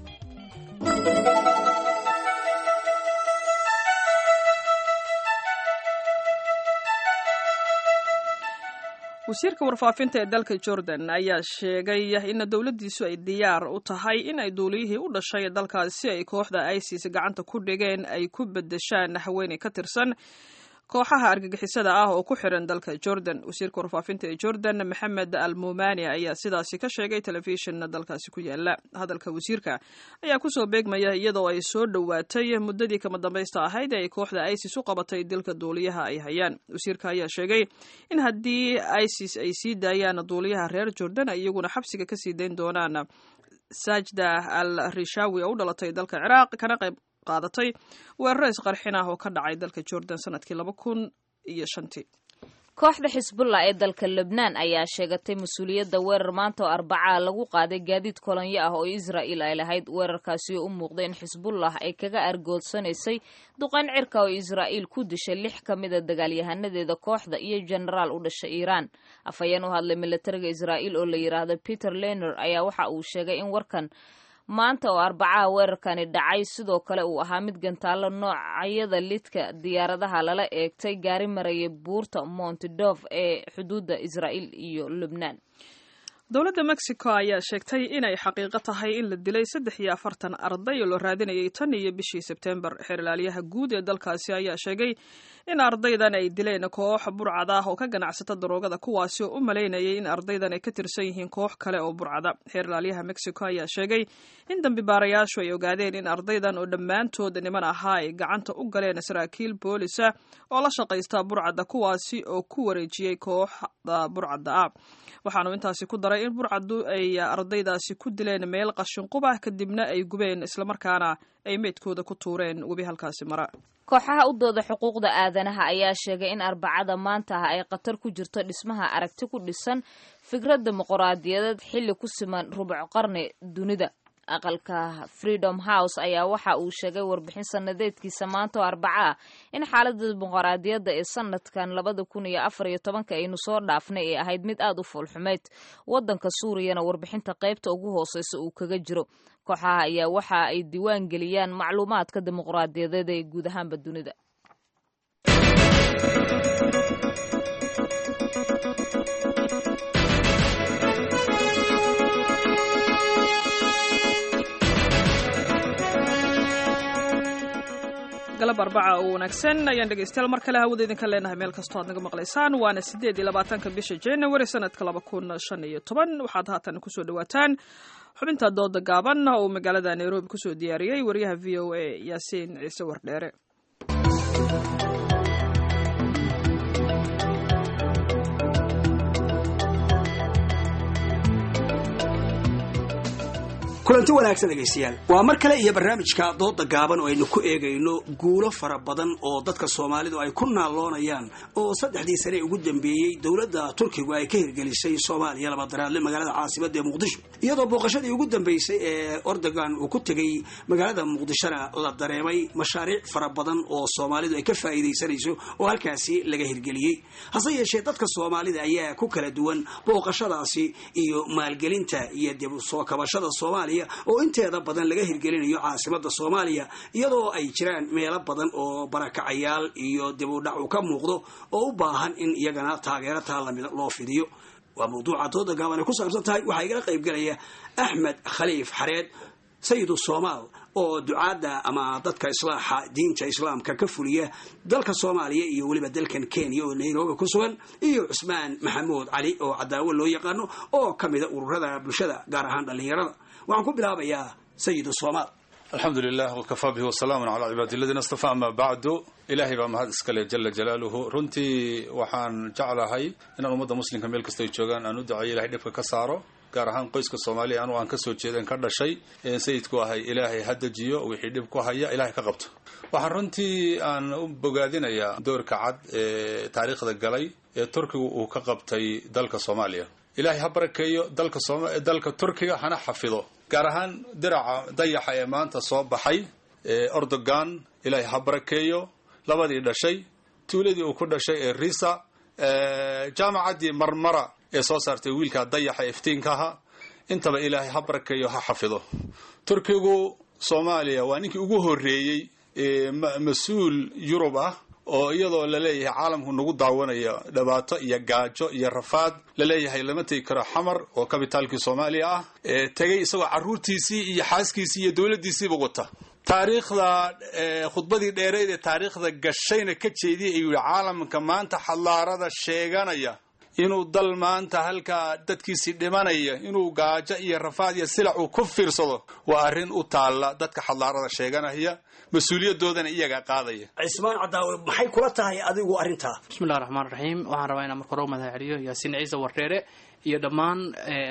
B: wasiirka warfaafinta ee dalka Jordan ayaa sheegay in dawladdiisu ay diyaar u tahay in ay duuliyihii u dhashay dalkaasi ay kooxda ISIS gacanta ku dhigeen ay ku bedeshaan haweeney ka tirsan kooxaha argagixisada ah oo ku xiran dalka Jordan. wasiirka warfaafinta ee Jordan Maxamed Al-Mumani ayaa sidaasi ka sheegay telefishinka dalkaasi ku yaala. hadalka wasiirka ayaa ku soo beegmaya iyadoo ay soo dhawaatay muddadii kama dambaysta ahayd ee kooxda ISIS u qabatay dilka duuliyaha ay hayaan. wasiirka ayaa sheegay in haddii ISIS ay sii daayaan duuliyaha reer Jordan ay iyaguna xabsiga ka sii dayn doonaan Sajda Al-Rishawi oo u dhalatay dalka Ciraaq kana qayb qaadatay weerar isqarxin ah oo ka dhacay dalka Jordan sanadkii laba kun iyo shantii.
A: kooxda Xisbullah ee dalka Lebanon ayaa sheegatay mas'uuliyadda weerar maanta oo Arbaca lagu qaaday gaadiid kolonyo ah oo Israa'iil ay lahayd. weerarkaasi oo u muuqday in Xisbullah ay kaga argoodsanaysay duqan cirka oo Israa'iil ku dishay lix ka mid ah dagaalyahanadeeda kooxda iyo generaal u dhashay Iiraan. afhayeen u hadlay militariga Israa'iil oo la yiraahdo Peter Lerner ayaa waxa uu sheegay in warkan maanta oo Arbaca weerarkani dhacay sidoo kale uu ahaa mid gantaalo noocyada lidka diyaaradaha lala eegtay gaari maraya buurta Montedov ee xuduudda Israa'iil iyo Lebanon.
B: dowladda Mexico ayaa sheegtay inay xaqiiqo tahay in la dilay saddex iyo afartan arday oo la raadinayay tan iyo bishii Sebtembar. xeerlaaliyaha guud ee dalkaasi ayaa sheegay in ardaydan ay dileen koox burcad ah oo ka ganacsata daroogada kuwaasi oo u maleynayay in ardaydan ay ka tirsan yihiin koox kale oo burcada. xeerlaaliyaha Mexico ayaa sheegay in dambi baarayaashu ay ogaadeen in ardaydan oo dhammaantood niman ahaa ay gacanta u galeen saraakiil boolisa oo la shaqaysta burcada kuwaasi oo ku wareejiyay kooxda burcada ah. waxaanu intaasi ku daray in burcadu ay ardaydaasi ku dileen meel qashin qub ah kadibna ay gubeen islamarkaana ay meydkooda ku tuureen webi halkaasi mara.
A: kooxaha u dooda xuquuqda aadanaha ayaa sheegay in Arbacada maanta ah ay qatar ku jirto dhismaha aragti ku dhisan fikrad dimuqraadiyadeed xilli ku siman rubuc qarni dunida. aqalka Freedom House ayaa waxa uu sheegay warbixin sanadeedkiisa maanta oo Arbaca in xaaladda dimuqraadiyadda ee sanadkan labada kun iyo afar iyo tobanka aynu soo dhaafnay ay ahayd mid aad u foolxumeyd. wadanka Suuriyana warbixinta qaybta ugu hooseysa uu kaga jiro. kooxaha ayaa waxa ay diiwaan geliyaan macluumaadka dimuqraadiyadeed ee guud ahaanba dunida.
B: galab Arbaca oo wanaagsan ayaan dhegaystayaal mar kale hawada idinka leenahay meel kastoo aad naga maqlaysaan. waana sideed iyo labaatanka bisha January sanadka laba kun shan iyo toban. waxaad haatan ku soo dhawaataan xubinta dooda gaaban oo magaalada Nairobi ku soo diyaariyay wariyaha V O A Yaasiin Ciise Wardheere.
T: kulanti wanaagsan dhegaystayaal waa mar kale iyo barnaamijka dooda gaaban oo aynu ku eegayno guulo fara badan oo dadka Soomaalidu ay ku naaloonayaan oo saddexdii sane ugu dambeeyay dawladda Turkiga ay ka hirgelisay Soomaaliya laba daraadle magaalada caasimadda ee Muqdisho iyadoo booqashadii ugu dambeysay ee Erdogan uu ku tagay magaalada Muqdisho la dareemay mashaariic fara badan oo Soomaalidu ay ka faa'iideysanayso oo halkaasi laga hirgeliyay. hase yeeshee dadka Soomaalida ayaa ku kala duwan booqashadaasi iyo maalgelinta iyo dib u soo kabashada Soomaaliya oo inteeda badan laga hirgelinayo caasimadda Soomaaliya iyadoo ay jiraan meelo badan oo barakacayaal iyo dib u dhac u ka muuqdo oo u baahan in iyagana taageero taalamid loo fidiyo. waa mawduuca dooda gaaban ku saabsan tahay. waxaa igala qayb galaya Axmed Khaliif Xareed Sayyidu Soomaal oo ducaada ama dadka islaaxa diinta islaamka ka fuliya dalka Soomaaliya iyo waliba dalkan Kenya oo Nairobi ku sugan iyo Cusmaan Maxamuud Cali oo cadaawo loo yaqaano oo kamida ururada bulshada gaar ahaan dhalinyarada. waxaan ku bilaabayaa Sayyidu Soomaal.
U: alxamdulilah wakafaa bihi wasalaamun calaa cibaadi aladiina istafaa ama bacdu. ilaahay baa mahad iskale jala jalaaluhu. runtii waxaan jeclahay inaan ummadda muslimka meel kasta ay joogaan aan u duceeyo ilahay dhibka ka saaro gaar ahaan qoyska Soomaaliya anu aan ka soo jeedeen ka dhashay ee sayidku ahay ilaahay hadajiyo wixii dhib ku haya ilaahay ka qabto. waxaan runtii aan u bogaadinayaa doorka cad ee taariikhda galay ee Turkigu uu ka qabtay dalka Soomaaliya ilaahay ha barakeeyo dalka sooma dalka turkiga hana xafido gaar ahaan diraca dayaxa ee maanta soo baxay Erdogan ilaahay ha barakeeyo labadii dhashay tuuladii uu ku dhashay ee Risa jaamacadii Marmara ee soo saartay wiilka dayaxa iftiinkaha intaba ilaahay ha barakeeyo ha xafido turkigu Soomaaliya waa ninkii ugu horeeyay mas'uul Yurub ah oo iyadoo la leeyahay caalamku nagu daawanayo dhibaato iyo gaajo iyo rafaad la leeyahay lama tagi karo xamar oo kabitaalkii Soomaaliya ah ee tagay isagoo caruurtiisii iyo xaaskiisii iyo dawladdiisiiba wata taariikhda khudbadii dheereed ee taariikhda gashayna ka jeediyay ayuu caalamka maanta xalaarada sheeganaya inuu dal maanta halka dadkiisii dhimanaya inuu gaajo iyo rafaad iyo silac uu ku fiirsado waa arrin u taala dadka xalaarada sheeganaya mas'uuliyadoodana iyaga qaadaya
T: cismaan cadaawe maxay kula tahay adigu arrinta
L: bismillaahir rahmaanir rahiim waxaan rabaa inaan marka hore madax celiyo Yaasiin Ciise Wareere iyo dhammaan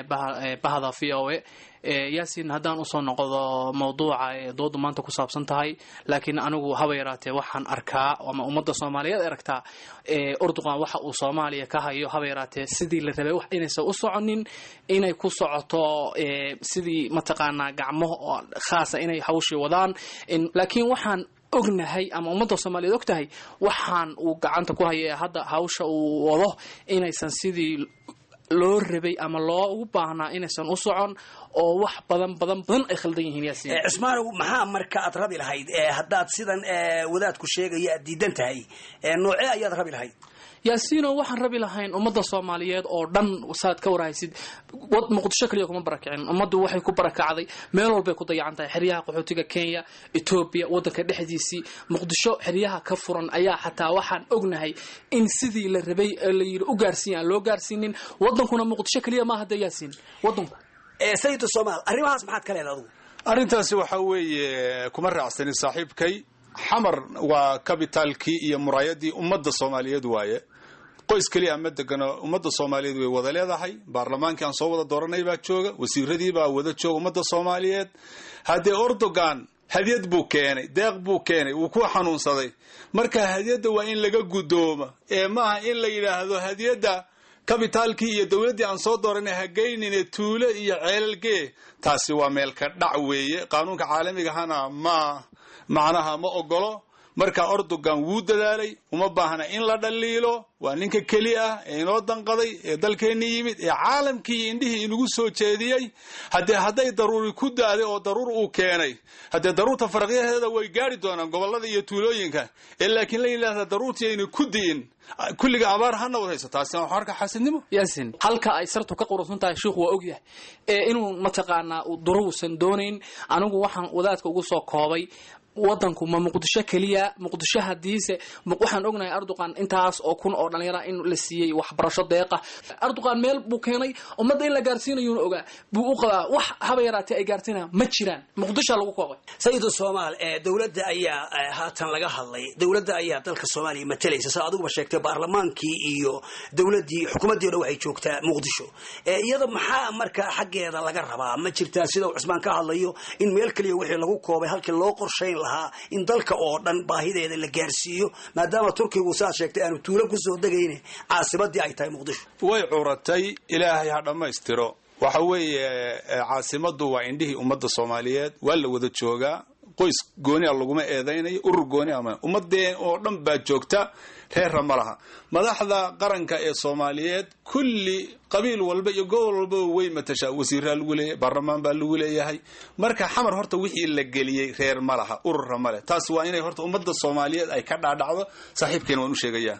L: bahada V O A Yaasiin haddaan usoo noqdo mawduuca ee doodu maanta ku saabsan tahay laakiin anigu haba yaraatee waxaan arkaa ama ummadda Soomaaliyeed aragtaa Erdogan waxa uu Soomaaliya ka hayo haba yaraatee sidii la rabay wax inaysan u soconin inay ku socoto sidii mataqaanaa gacmo khaas ah inay hawshi wadaan laakiin waxaan ognahay ama ummadda Soomaaliyeed ogtahay waxaan uu gacanta ku hayo hadda hawsha uu wado inaysan sidii loo rabay ama loo ugu baahnaa inaysan u socon oo wax badan badan badan ay khaldan yihiin Yaasiin
T: Cismaan maxaa marka aad rabi lahayd haddaad sidan wadaadku sheegaya diidan tahay noocee ayaad rabi lahayd
L: Yaasiino waxaan rabi lahayn ummadda Soomaaliyeed oo dhan saad ka waraysid wad Muqdisho kaliya kuma barakacin ummaddu waxay ku barakacday meel walba ku dayacantahay xiriyaha qaxootiga Kenya Ethiopia wadanka dhexdiisii Muqdisho xiriyaha ka furan ayaa xataa waxaan ognahay in sidii la rabay la yiri u gaarsiin loo gaarsiinin wadankuna Muqdisho kaliya ma hada Yaasiin wadanku
T: ee sayid Soomaal arrimahaas maxaad ka leedahay adigu
U: arrintaasi waxa weeye kuma raacsanin saaxiibkay xamar waa kabitaalkii iyo muraayadii ummadda Soomaaliyeed waaye qoys kaliya ma degano ummadda Soomaaliyeed way wada leedahay baarlamaanka aan soo wada dooranay baa jooga wasiiradii baa wada jooga ummadda Soomaaliyeed hadii Erdogan hadiyad buu keenay deeq buu keenay uu ku xanuunsaday marka hadiyada waa in laga gudoomo ee maaha in la yiraahdo hadiyada kabitaalkii iyo dawladii aan soo dooranay hagaynin tuulo iyo ceelgee taasi waa meel ka dhac weeye qaanuunka caalamiga hana ma macnaha ma ogolo marka Erdogan wuu dadaalay uma baahna in la dhaliilo waa ninka kaliya ah ee inoo danqaday ee dalkeena yimid ee caalamkii indhihii inagu soo jeediyay hadii haday daruuri ku daaday oo daruur uu keenay hadii daruurta farqiyadeeda way gaari doonaan gobolada iyo tuulooyinka ee laakiin la yiraahdo daruurtii inay ku diin kulliga abaar hana wadaysa taasi waa harka xasidnimo
L: Yaasiin halka ay sartu ka qorsan tahay sheekhu waa ogyahay ee inuu mataqaanaa duruusan doonayn anigu waxaan wadaadka ugu soo koobay wadanku ma Muqdisho kaliya Muqdisho hadiise waxaan ognahay Erdogan intaas oo kun oo dhalinyaro in la siiyay waxbarasho deeqa Erdogan meel buu keenay ummadda in la gaarsiinayo ogaa buu u qabaa wax haba yaraatay ay gaarsiinaa ma jiraan Muqdisho lagu koobay
T: sayid Soomaal ee dawladda ayaa haatan laga hadlay dawladda ayaa dalka Soomaaliya matalaysa sida adigu sheegtay baarlamaankii iyo dawladdii xukuumadeeda waxay joogtaa Muqdisho ee iyada maxaa marka xageeda laga rabaa ma jirtaa sida Cismaan ka hadlayo in meel kaliya wixii lagu koobay halkii loo qorsheyn in dalka oo dhan baahideeda la gaarsiiyo maadaama Turkigu saad sheegtay aanu tuulo ku soo dagayne caasimadii ay tahay Muqdisho
U: way curatay ilaahay ha dhamaystiro waxa weeye caasimadu waa indhihii ummadda Soomaaliyeed waa la wada joogaa qoys gooni ah laguma eedeynayo urur gooni ama ummadeen oo dhan baa joogta reer malaha madaxda qaranka ee Soomaaliyeed kulli qabiil walba iyo gobol walba way matasha wasiirra lagu leeyahay baarlamaan baa lagu leeyahay marka xamar horta wixii la galiyay reer malaha urur male taas waa inay horta ummadda Soomaaliyeed ay ka dhaadhacdo saaxiibkeen waan u sheegayaa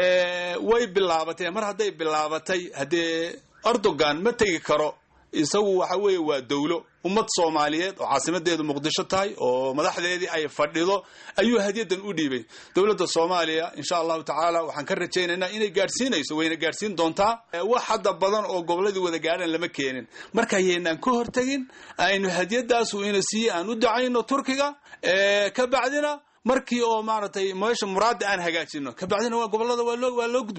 U: ee way bilaabatay mar haday bilaabatay hadee Erdogan ma tagi karo isagu waxa weeye waa dawlo ummad Soomaaliyeed oo caasimadeedu Muqdisho tahay oo madaxdeedii ay fadhido ayuu hadiyadan u dhiibay dawladda Soomaaliya insha Allah taala waxaan ka rajaynaynaa inay gaarsiinayso wayna gaarsiin doontaa wax hadda badan oo goboladii wada gaareen lama keenin marka ayeenan ka hortagin aynu hadiyadaas u ina si aan u dacayno Turkiga ee ka bacdina markii oo maartay meesha muraad aan hagaajino ka bacdina waa gobolada waa loo waa loo gudbayaa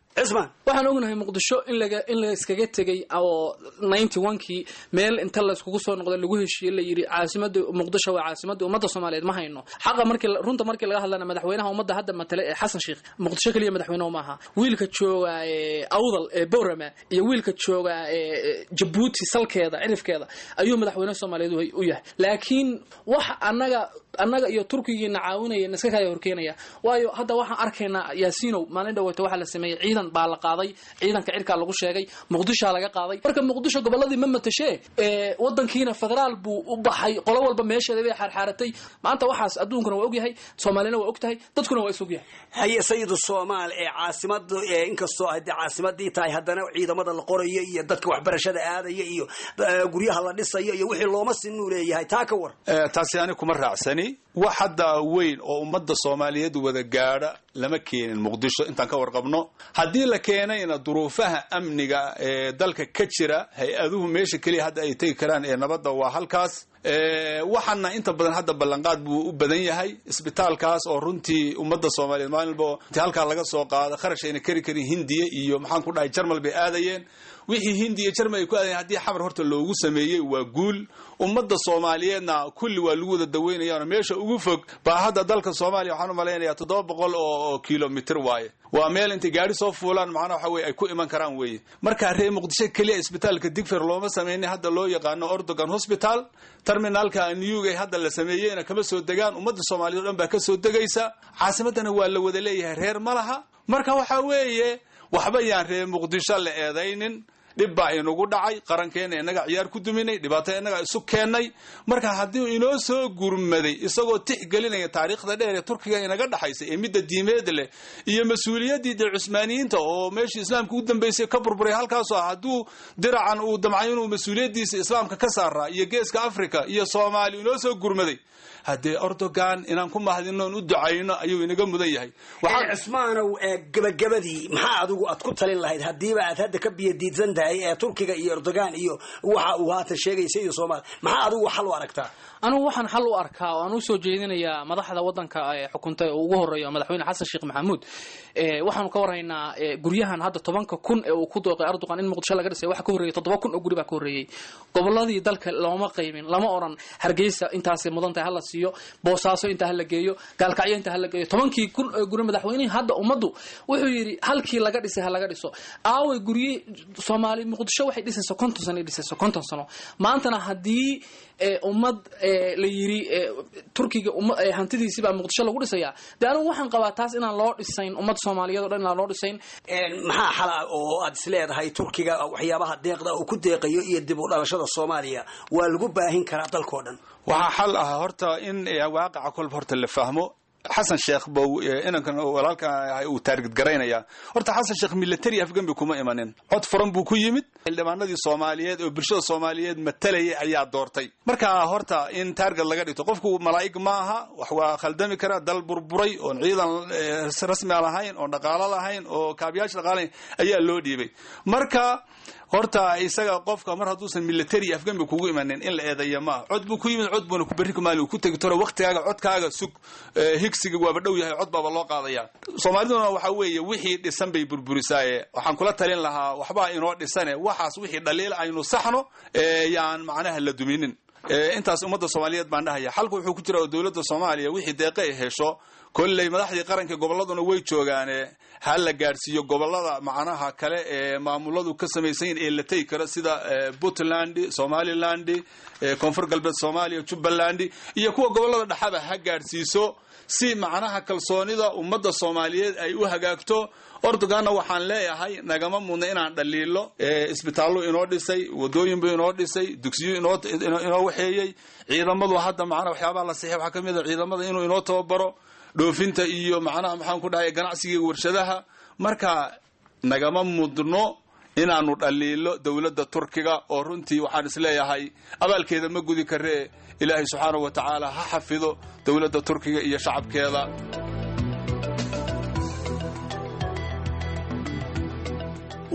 T: cismaan
L: waxaan ognahay muqdisho in laga in la iskaga tegay oo ninety one kii meel inta la iskugu soo noqday lagu heshiiyey la yiri caasimada muqdisho waa caasimada ummadda Soomaaliyeed ma hayno xaqa markii runta markii laga hadlana madaxweynaha ummadda hadda matale ee Xasan Sheikh muqdisho kaliya madaxweynaha ma aha wiilka jooga ee awdal ee Boorama iyo wiilka jooga ee Djibouti salkeeda cirifkeeda ayuu madaxweynaha Soomaaliyeed u yahay laakiin wax anaga annaga iyo Turkiga caawinaya naska kaya horkeenaya waayo hadda waxaan arkaynaa Yaasiinow maalin dhawato waxa la sameeyay ciidan baa la qaaday ciidanka cirka lagu sheegay muqdisho laga qaaday marka muqdisho goboladii ma matashay ee wadankiina federaal buu u baxay qolo walba meesheeda bay xarxaaratay maanta waxaas adduunkana waa ogyahay Soomaalina waa ogtahay dadkuna waa isogyahay
T: haye sayid Soomaal ee caasimada ee inkastoo ay caasimadii tahay haddana ciidamada la qorayo iyo dadka waxbarashada aadaya iyo guryaha la dhisayo iyo wixii looma sinuu leeyahay taa ka war
U: taasi ani kuma raacsani wax hadda weyn oo ummadda Soomaaliyeed wada gaadha lama keenin muqdisho intaan ka warqabno haddii la keenayna duruufaha amniga ee dalka ka jira hay-aduhu meesha kaliya hadda ay tegi karaan ee nabadda waa halkaas waxaana inta badan hadda ballanqaad buu u badan yahay isbitaalkaas oo runtii ummadda Soomaaliyeed maalinba inta halka laga soo qaado kharash ayna kari karin Hindiya iyo maxaan ku dhahay Jarmal bay aadayeen wixii Hindiya Jarmal ay ku aadayeen haddii xamar horta loogu sameeyay waa guul ummadda Soomaaliyeedna kulli waa lagu wada daweynayaan meesha ugu fog baa hadda dalka Soomaaliya waxaan u maleynayaa toddoba boqol oo kiiloomitir waaye waa meel inta gaari soo fuulaan macna waxa way ay ku iman karaan weeye marka reer muqdisho kaliya isbitaalka Digfer looma sameeyay hadda loo yaqaano Erdogan Hospital terminalka Newgate hadda la sameeyayna kama soo degaan ummadda Soomaaliyeed dhan baa ka soo degaysa caasimadana waa la wada leeyahay reer malaha marka waxa weeye waxba yaan reer muqdisho la eedaynin dib baa inagu dhacay qarankeena inaga ciyaar ku duminay dhibaato inaga isu keenay marka hadii inoo soo gurmaday isagoo tixgelinaya taariikhda dheer ee Turkiga inaga dhaxaysay ee midda diimeed leh iyo mas'uuliyadii Cusmaaniyiinta oo meeshii islaamka u dambeysay ka burburay halkaas oo haduu diracan uu damcayn uu mas'uuliyadiisa islaamka ka saaraa iyo geeska Afrika iyo Soomaali inoo soo gurmaday hadee Erdogan inaan ku mahadino u ducayno ayuu inaga mudan yahay
T: waxaan Cusmaanow gabagabadii maxaa adigu aad ku talin lahayd hadiiba aad hadda ka biyadiidsan tahay ee Turkiga iyo Erdogan iyo waxa uu haatan sheegayay iyo Soomaal maxaa adigu xal u aragtaa
L: anigu waxaan xal u arkaa oo aan u soo jeedinayaa madaxda wadanka ee xukunta ugu horeeya madaxweyne Xasan Sheikh Maxamuud ee waxaan ka waraynaa guryahan hadda tobanka kun ee uu ku dooqay Erdogan in muqdisho laga dhisay waxa ka horeeyay toddoba kun oo guri baa ka horeeyay goboladii dalka looma qaymin lama oran Hargeysa intaas mudan tahay hal siiyo Boosaaso inta hal geeyo Gaalkacyo inta hal geeyo tobankii kun oo guri madaxweynaha hadda umadu wuxuu yiri halkii laga dhisay hal laga dhiso aaway guri Soomaali muqdisho waxay dhisayso konton sano dhisayso konton sano maantana hadii ummad la yiri Turkiga hantidiisa baa muqdisho lagu dhisaya daanu waxaan qabaa taas inaan loo dhisayn ummad Soomaaliyeed oo dhan inaan loo dhisayn
T: maxaa xal oo aad isleedahay Turkiga waxyaabaha deeqda uu ku deeqayo iyo dib u dhalashada Soomaaliya waa lagu baahin karaa dalkoo dhan
U: waxa xal ah horta in waaqaca kulba horta la fahmo Xasan Sheikh bow inankan walaalka uu target gareynaya horta Xasan Sheikh military afgambi kuma imanin cod furan buu ku yimid xildhibaanadii Soomaaliyeed oo bulshada Soomaaliyeed matalay ayaa doortay marka horta in target laga dhigto qofku malaa'ig ma aha wax waa khaldami kara dal burburay oo ciidan rasmi lahayn oo dhaqaale lahayn oo kaabiyaasha dhaqaale ayaa loo dhiibay marka horta isaga qofka mar haduusan military afgambi kugu imanin in la eedayo ma cod buu ku yimid cod buu ku bari kumaal ku tagi toro waqtigaaga codkaaga sug higsiga waaba dhow yahay cod baba loo qaadaya Soomaaliduna waxa weeye wixii dhisan bay burburisaaye waxaan kula talin lahaa waxba inoo dhisane waxaas wixii dhaliil aynu saxno yaan macnaha la duminin intaas ummadda Soomaaliyeed baan dhahayaa xalku wuxuu ku jiraa dawladda Soomaaliya wixii deeqay hesho kolley madaxdii qaranka goboladuna way joogaane hal la gaarsiiyo gobolada macnaha kale ee maamuladu ka sameeyeen ee la tay kara sida Puntland Somaliland Koonfur Galbeed Soomaaliya Jubaland iyo kuwa gobolada dhaxaba ha gaarsiiso si macnaha kalsoonida ummadda Soomaaliyeed ay u hagaagto Erdoganna waxaan leeyahay nagama mudna inaan dhaliilo isbitaallo inoo dhisay wadooyin bay inoo dhisay dugsiyo inoo inoo waxeeyay ciidamadu hadda macnaha waxyaabaha la saxiix waxa kamid ah ciidamada inuu inoo tababaro dhoofinta iyo macnaha maxaan ku dhahay ganacsiga warshadaha marka nagama mudno inaanu dhaliilo dawladda Turkiga oo runtii waxaan isleeyahay abaalkeeda ma gudi karee Ilaahay subhanahu wa ta'ala ha xafido dawladda Turkiga iyo shacabkeeda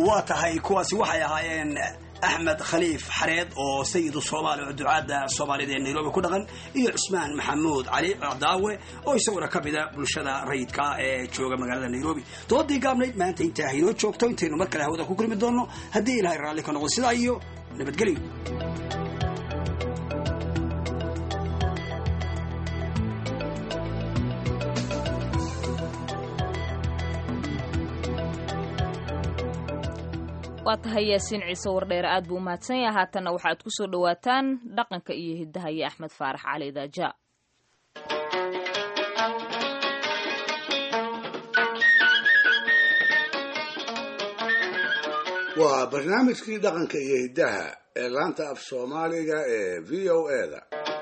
T: waa tahay kuwaasi waxay ahaayeen axmed khaliif xareed oo sayidu soomaali oo ducaadda soomaalida ee nairobi ku dhaqan iyo cusmaan maxamuud cali cdaawe oo isaguna ka mida bulshada rayidka ee jooga magaalada nairobi doodii gaabnayd maanta intaa haynoo joogto intaynu mar kale hawada ku kulmi doonno haddii ilaahay raalli ka noqdo sidaa iyo nabadgelyo.
A: waa tahay yaasiin ciise wardheere aad buu umahadsan yahay. haatanna waxaad ku soo dhowaataan dhaqanka iyo hiddaha iyo axmed faarax cali daaja.
E: waa barnaamijkii dhaqanka iyo hiddaha ee laanta af soomaaliga ee v o eda.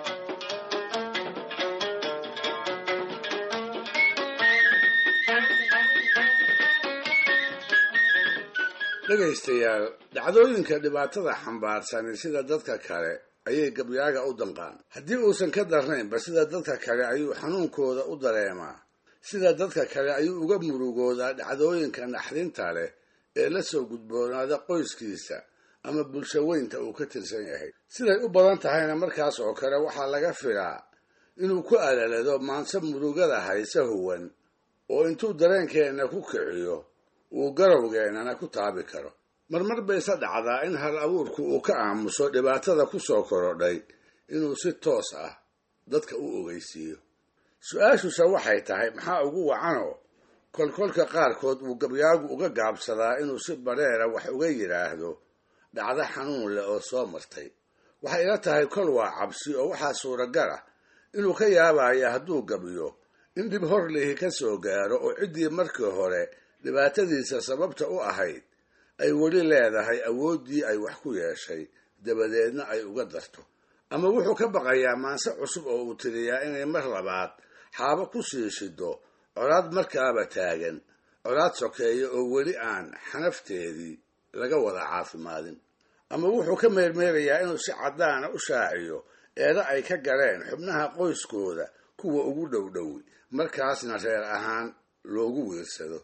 E: dhegaystayaal, dhacdooyinka dhibaatada xambaarsani sida dadka kale ayay gabyaaga u danqaan. haddii uusan ka darnaynba sida dadka kale ayuu xanuunkooda u dareemaa, sida dadka kale ayuu uga murugoodaa dhacdooyinka naxdinta leh ee la soo gudboonaada qoyskiisa ama bulsho weynta uu ka tirsan yahay. siday u badan tahayna markaas oo kale waxaa laga filaa inuu ku alalado maanse murugada hayse huwan oo intuu dareenkeenna ku kiciyo uu garowgeennana ku taabi karo. marmar bayse dhacdaa in hal abuurku uu ka aamuso dhibaatada ku soo korodhay inuu si toos ah dadka u ogeysiiyo. su-aashuse waxay tahay maxaa ugu wacanoo kolkolka qaarkood uu gabyaagu uga gaabsadaa inuu si badheera wax uga yidhaahdo dhacdo xanuun leh oo soo martay. waxay ila tahay kol waa cabsi oo waxaa suuragal ah inuu ka yaabaya hadduu gabyo in dhib hor lihi ka soo gaaro oo ciddii markii hore dhibaatadiisa sababta u ahayd ay weli leedahay awooddii ay wax ku yeeshay dabadeedna ay uga darto. ama wuxuu ka baqayaa maanse cusub oo uu tiriyaa inay mar labaad xaabo ku sii shido colaad markaaba taagan, colaad sokeeya oo weli aan xanafteedii laga wada caafimaadin. ama wuxuu ka meermeerayaa inuu si caddaana u shaaciyo eeda ay ka galeen xubnaha qoyskooda kuwa ugu dhowdhowi, markaasna reer ahaan loogu wiirsado.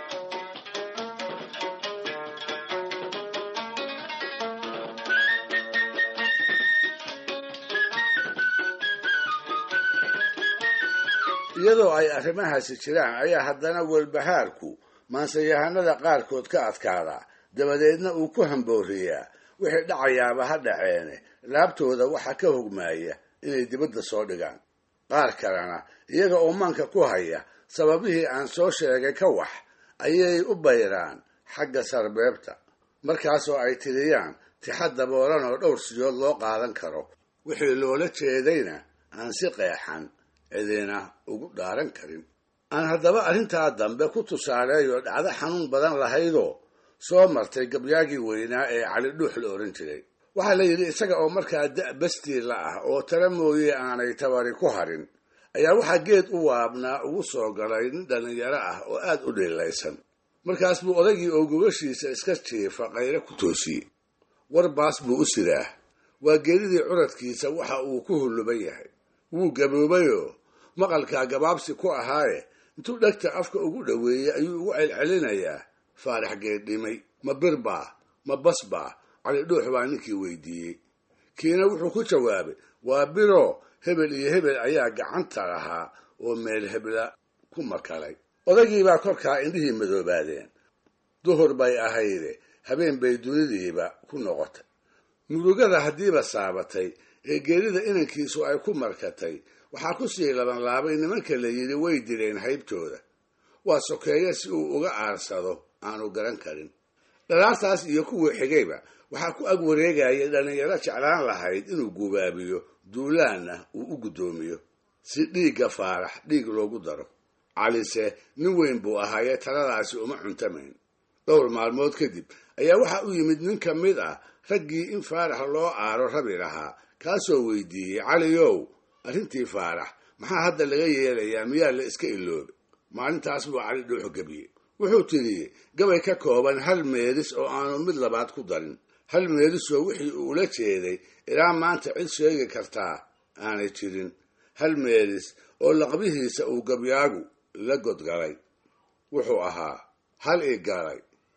E: iyadoo ay arrimahaasi jiraan ayaa haddana walbahaarku maansayahanada qaarkood ka adkaadaa, dabadeedna uu ku hambooriyaa wixii dhacayaaba ha dhaceene laabtooda waxa ka hogmaaya inay dibadda soo dhigaan. qaar kalena iyaga oo maanka ku haya sababihii aan soo sheegay ka wax ayay u bayraan xagga sarbeebta, markaasoo ay tiriyaan tixad daboolan oo dhowr siyood loo qaadan karo, wixii loola jeedayna aan si qeexan cidina ugu dhaaran karin. aan haddaba arrintaa dambe ku tusaaleeyo dhacdo xanuun badan lahaydoo soo martay gabyaagii weynaa ee cali dhuux la ohan jiray. waxaa la yidhi isaga oo markaa da' bastiila ah oo tala mooye aanay tabari ku harin ayaa waxaa geed u waabnaa ugu soo galay nin dhallinyaro ah oo aad u dhiilaysan. markaas buu odaygii oo gogashiisa iska jiifa qaylo ku toosiyey. warbaas buu u sidaah, waa geeridii curadkiisa waxa uu ku hulluban yahay. wuu gaboobayoo maqalkaa gabaabsi ku ahaaye intuu dhegta afka ugu dhoweeyey ayuu ugu celcelinayaa faarax geeddhimay, ma birbaa ma basbaa? cali dhuux baa ninkii weydiiyey. kiina wuxuu ku jawaabay, waa biroo hebel iyo hebel ayaa gacanta lahaa oo meel hebla ku makalay. odagiibaa korkaa indhihii madoobaadeen. duhur bay ahayde habeen bay dunidiiba ku noqotay. murugada haddiiba saabatay ee geerida inankiisu ay ku markatay waxaa ku sii labanlaabay nimanka la yidhi way dileen haybtooda. waa sokeeye si uu uga aarsado aanu garan karin. dhalaartaas iyo kuwii xigayba waxaa ku ag wareegaya dhallinyaro jeclaan lahayd inuu gubaabiyo duulaanna uu u guddoomiyo si dhiigga faarax dhiig loogu daro. calise nin weyn buu ahaayee taladaasi uma cuntamayn. dhowr maalmood kadib ayaa waxaa u yimid nin ka mid ah raggii in faarax loo aaro rabi lahaa, kaasoo weydiiyey, caliyow arrintii faarax maxaa hadda laga yeelayaa, miyaa la iska iloobay? maalintaas buu cali dhuux gebiyey. wuxuu tidhi gabay ka kooban hal meelis oo aanu mid labaad ku darin. hal meelisoo wixii uu ula jeeday ilaa maanta cid sheegi kartaa aanay jirin. hal meelis oo laqbihiisa uu gabyaagu la godgalay wuxuu ahaa: hal i galay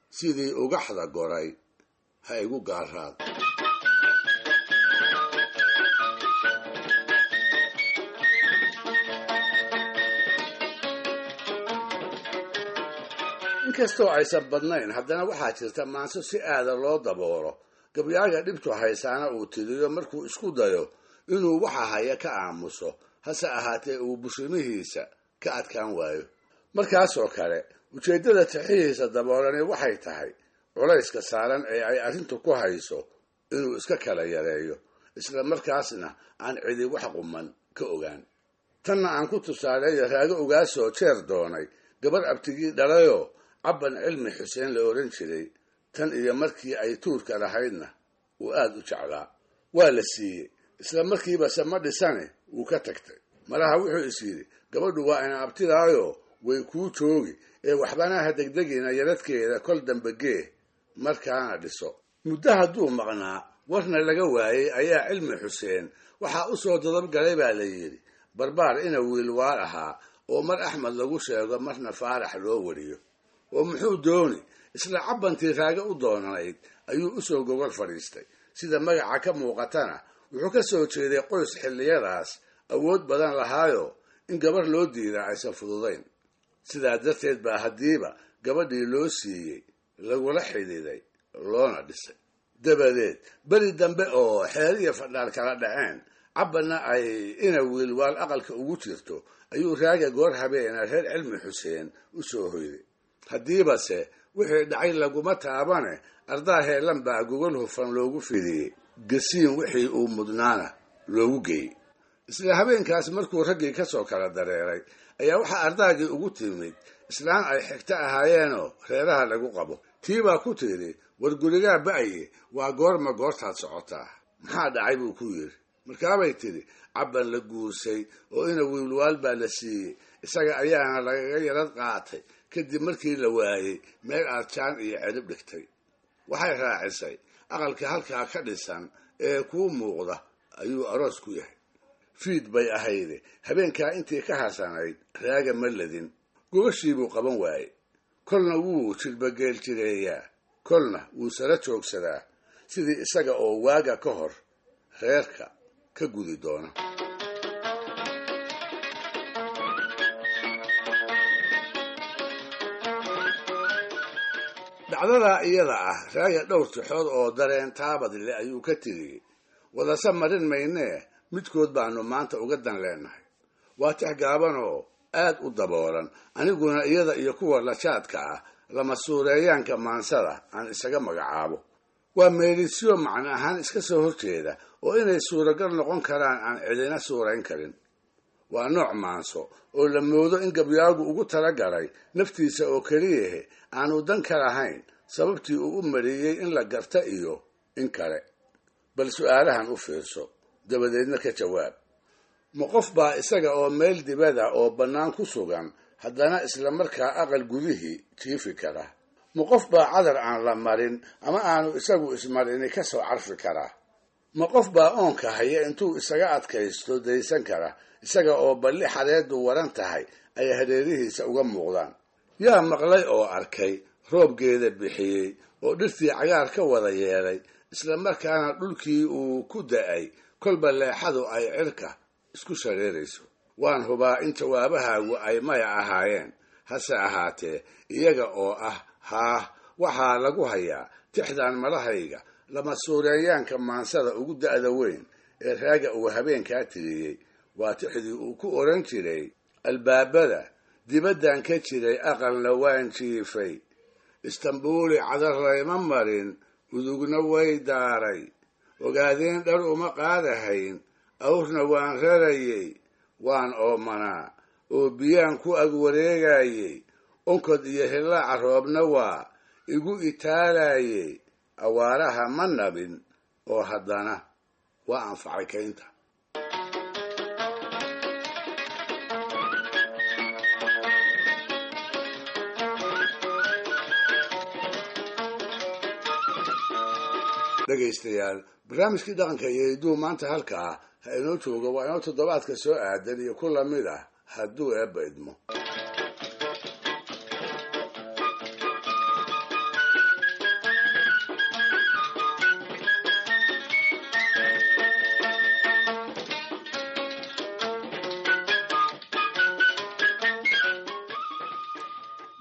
E: sidii ugaxda goray ha igu gaaraad. inkastoo aysan badnayn haddana waxaa jirta maanso si aada loo daboolo gabyaaga dhibtu haysaana uu tiriyo markuu isku dayo inuu waxa haya ka aamuso hase ahaatee uu bushimihiisa ka adkaan waayo. markaasoo kale ujeeddada tixihiisa daboolani waxay tahay culayska saaran ee ay arrintu ku hayso inuu iska kala yareeyo isla markaasna aan cidi wax quman ka ogaan. tanna aan ku tusaaleeyo raago ugaasoo jeer doonay gabar abtigii dhalayoo cabban cilmi xuseen la odhan jiray, tan iyo markii ay tuurka lahaydna uu aad u jeclaa. waa la siiyey, isla markiibase ma dhisane wuu ka tagtay. malaha wuxuu is yidhi gabadhu waa ina abtidaayo way kuu joogi ee waxbanaha degdegina yaradkeeda kol dambe gee markaana dhiso. muddo hadduu maqnaa warna laga waayey ayaa cilmi xuseen waxaa u soo dadabgalay baa la yidhi barbaar ina wiilwaal ahaa oo mar axmed lagu sheego marna faarax loo wariyo. oo muxuu dooni isla cabbantii raaga u doonanayd ayuu u soo gogol fadhiistay. sida magaca ka muuqatana wuxuu ka soo jeeday qoys xilliyadaas awood badan lahaayo in gabar loo diidaa aysan fududayn. sidaa darteed baa haddiiba gabadhii loo siiyey lagula xidhiiday loona dhisay. dabadeed beri dambe oo xeer iyo fadhaal kala dhaceen cabbanna ay ina wiilwaal aqalka ugu jirto ayuu raaga goor habeena reer cilmi xuseen u soo hoyday. haddiibase wixii dhacay laguma taabane ardaa heelan baa gogol hufan loogu fidiyey, gasiin wixii uu mudnaana loogu geeyey. isla habeenkaas markuu raggii ka soo kala dareeray ayaa waxaa ardaagii ugu timid islaan ay xigto ahaayeenoo reeraha lagu qabo. tii baa ku tidhi war gurigaa ba'ye waa goorma goortaad socotaa, maxaa dhacay buu ku yidhi. markaabay tidhi cabban la guursay oo ina wiilwaal baa la siiyey, isaga ayaana lagaga yarad qaatay kadib markii la waayey meel aad jaan iyo cirib dhigtay. waxay raacisay aqalka halkaa ka dhisan ee kuu muuqda ayuu aroos ku yahay. fiid bay ahayde habeenkaa intii ka hasanayd raaga ma ladin, gogashii buu qaban waayey. kolna wuu jilbageel jireeyaa, kolna wuu sala joogsadaa sidii isaga oo waaga ka hor reerka ka gudi doona. dhacdadaa iyada ah raaga dhowr tixood oo dareen taabad le ayuu ka tiriyey. wadase marin maynee midkood baanu maanta uga dan leenahay. waa tix gaabanoo aad u daboolan, aniguna iyada iyo kuwa lajaadka ah lama suureeyaanka maansada aan isaga magacaabo. waa meelisyo macno ahaan iska soo horjeeda oo inay suuragal noqon karaan aan cidina suurayn karin. waa nooc maanso oo la moodo in gabyaagu ugu talagalay naftiisa oo keliyahe aanu dan ka lahayn sababtii uu u mariyey in la garta iyo in kale. bal su'aalahan u fiirso dabadeedna ka jawaab. ma qof baa isaga oo meel dibada oo bannaan ku sugan haddana isla markaa aqal gudihii jiifi kara? ma qof baa cadar aan la marin ama aanu isagu ismarini ka soo carfi karaa? ma qof baa oonka haya intuu isaga adkaysto daysan kara isaga oo balli xadeedu waran tahay ay hareerihiisa uga muuqdaan? yaa maqlay oo arkay roobgeeda bixiyey oo dhirtii cagaar ka wada yeelay isla markaana dhulkii uu ku da'ay kolba leexadu ay cirka isku shareerayso? waan hubaa in jawaabahaagu ay maya ahaayeen, hase ahaatee iyaga oo ah haah waxaa lagu hayaa tixdan malahayga lama suureeyaanka maansada ugu da'da weyn ee raaga uu habeenkaa tiriyey. waa tixdii uu ku odhan jiray albaabada dibaddan ka jiray aqalna waan jiifay, istambuuli cadarlayma marin udugna way daaray, ogaadeen dhar uma qaadahayn awrna waan rarayey, waan oomanaa oo biyaan ku ag wareegayey, onkod iyo hillaaca roobna waa igu itaalayey, awaaraha ma nabin oo haddana waa anfacay kaynta. dhegaystayaal, barnaamijkii dhaqanka iyo hidduu maanta halkaa ha inoo joogo. waa inoo toddobaadka soo aadan iyo ku lamid ah hadduu eebba idmo.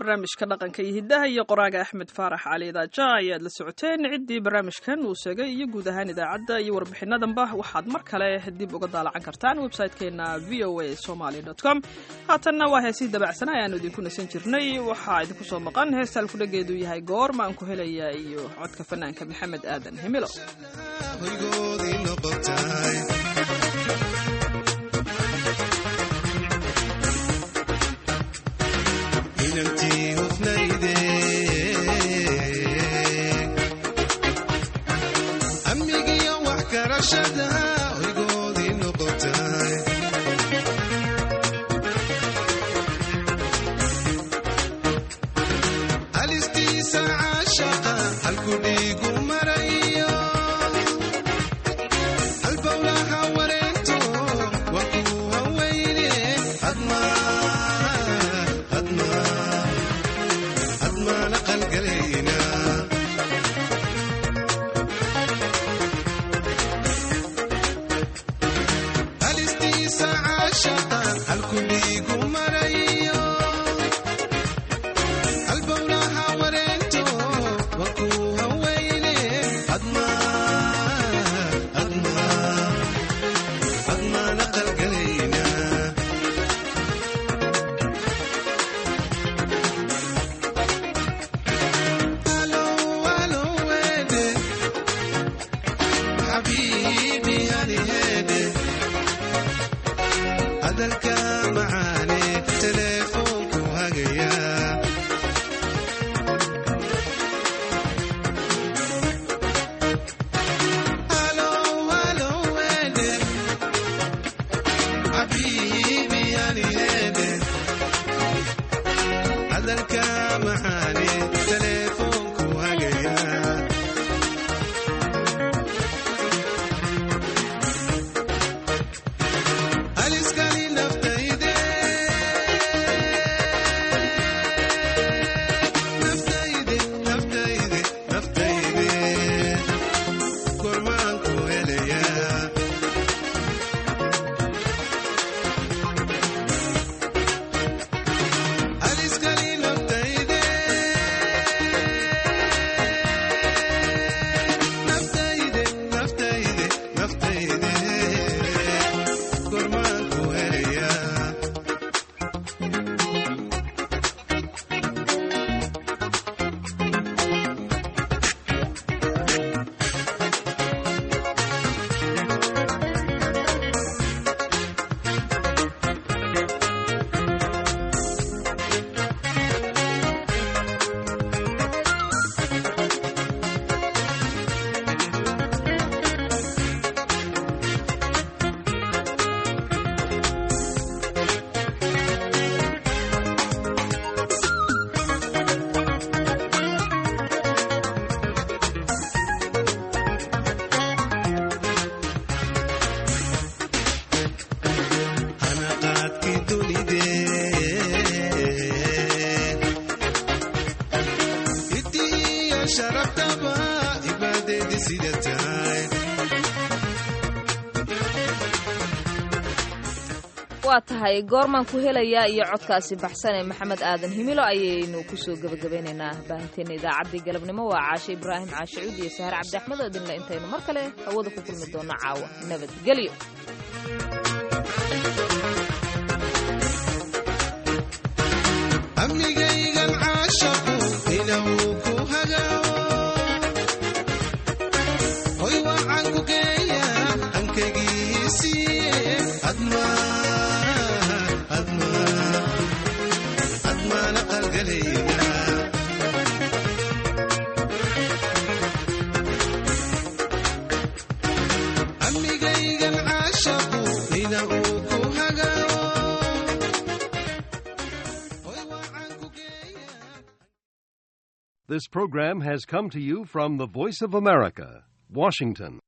B: barnaamijka dhaqanka iyo hiddaha iyo qoraaga axmed faarax cali idaaja ayaad la socoteen ciddii barnaamijkan uu segay iyo guud ahaan idaacadda iyo warbixinadanba waxaad mar kale dib uga daalacan kartaan website-keena v o a somaly dot com haatanna waa heesii dabacsana ayaanu idinku nasan jirnay waxaa idinku soo maqan heestaan kudhageedu yahay goorma aan ku helaya iyo codka fanaanka maxamed aadan himilo.
A: waa tahay goormaan ku helayaa iyo codkaasi baxsan ee maxamed aadan himilo ayaynu kusoo gebagabeynaynaa baahinteena idaacaddii galabnimo waa caashe ibraahim caashe cuud iyo sahar cabdi axmed oo idinle intaynu mar kale hawada ku kulmi doonno caawa nabadgelyo.
C: amnigaygan caashaqu inuu ku hagaawo hoy waxaan ku geeya ankagiisiiye admaana qalgalayna amnigaygan caashaqu inuu ku hagaawo.
V: This program has come to you from the Voice of America, Washington.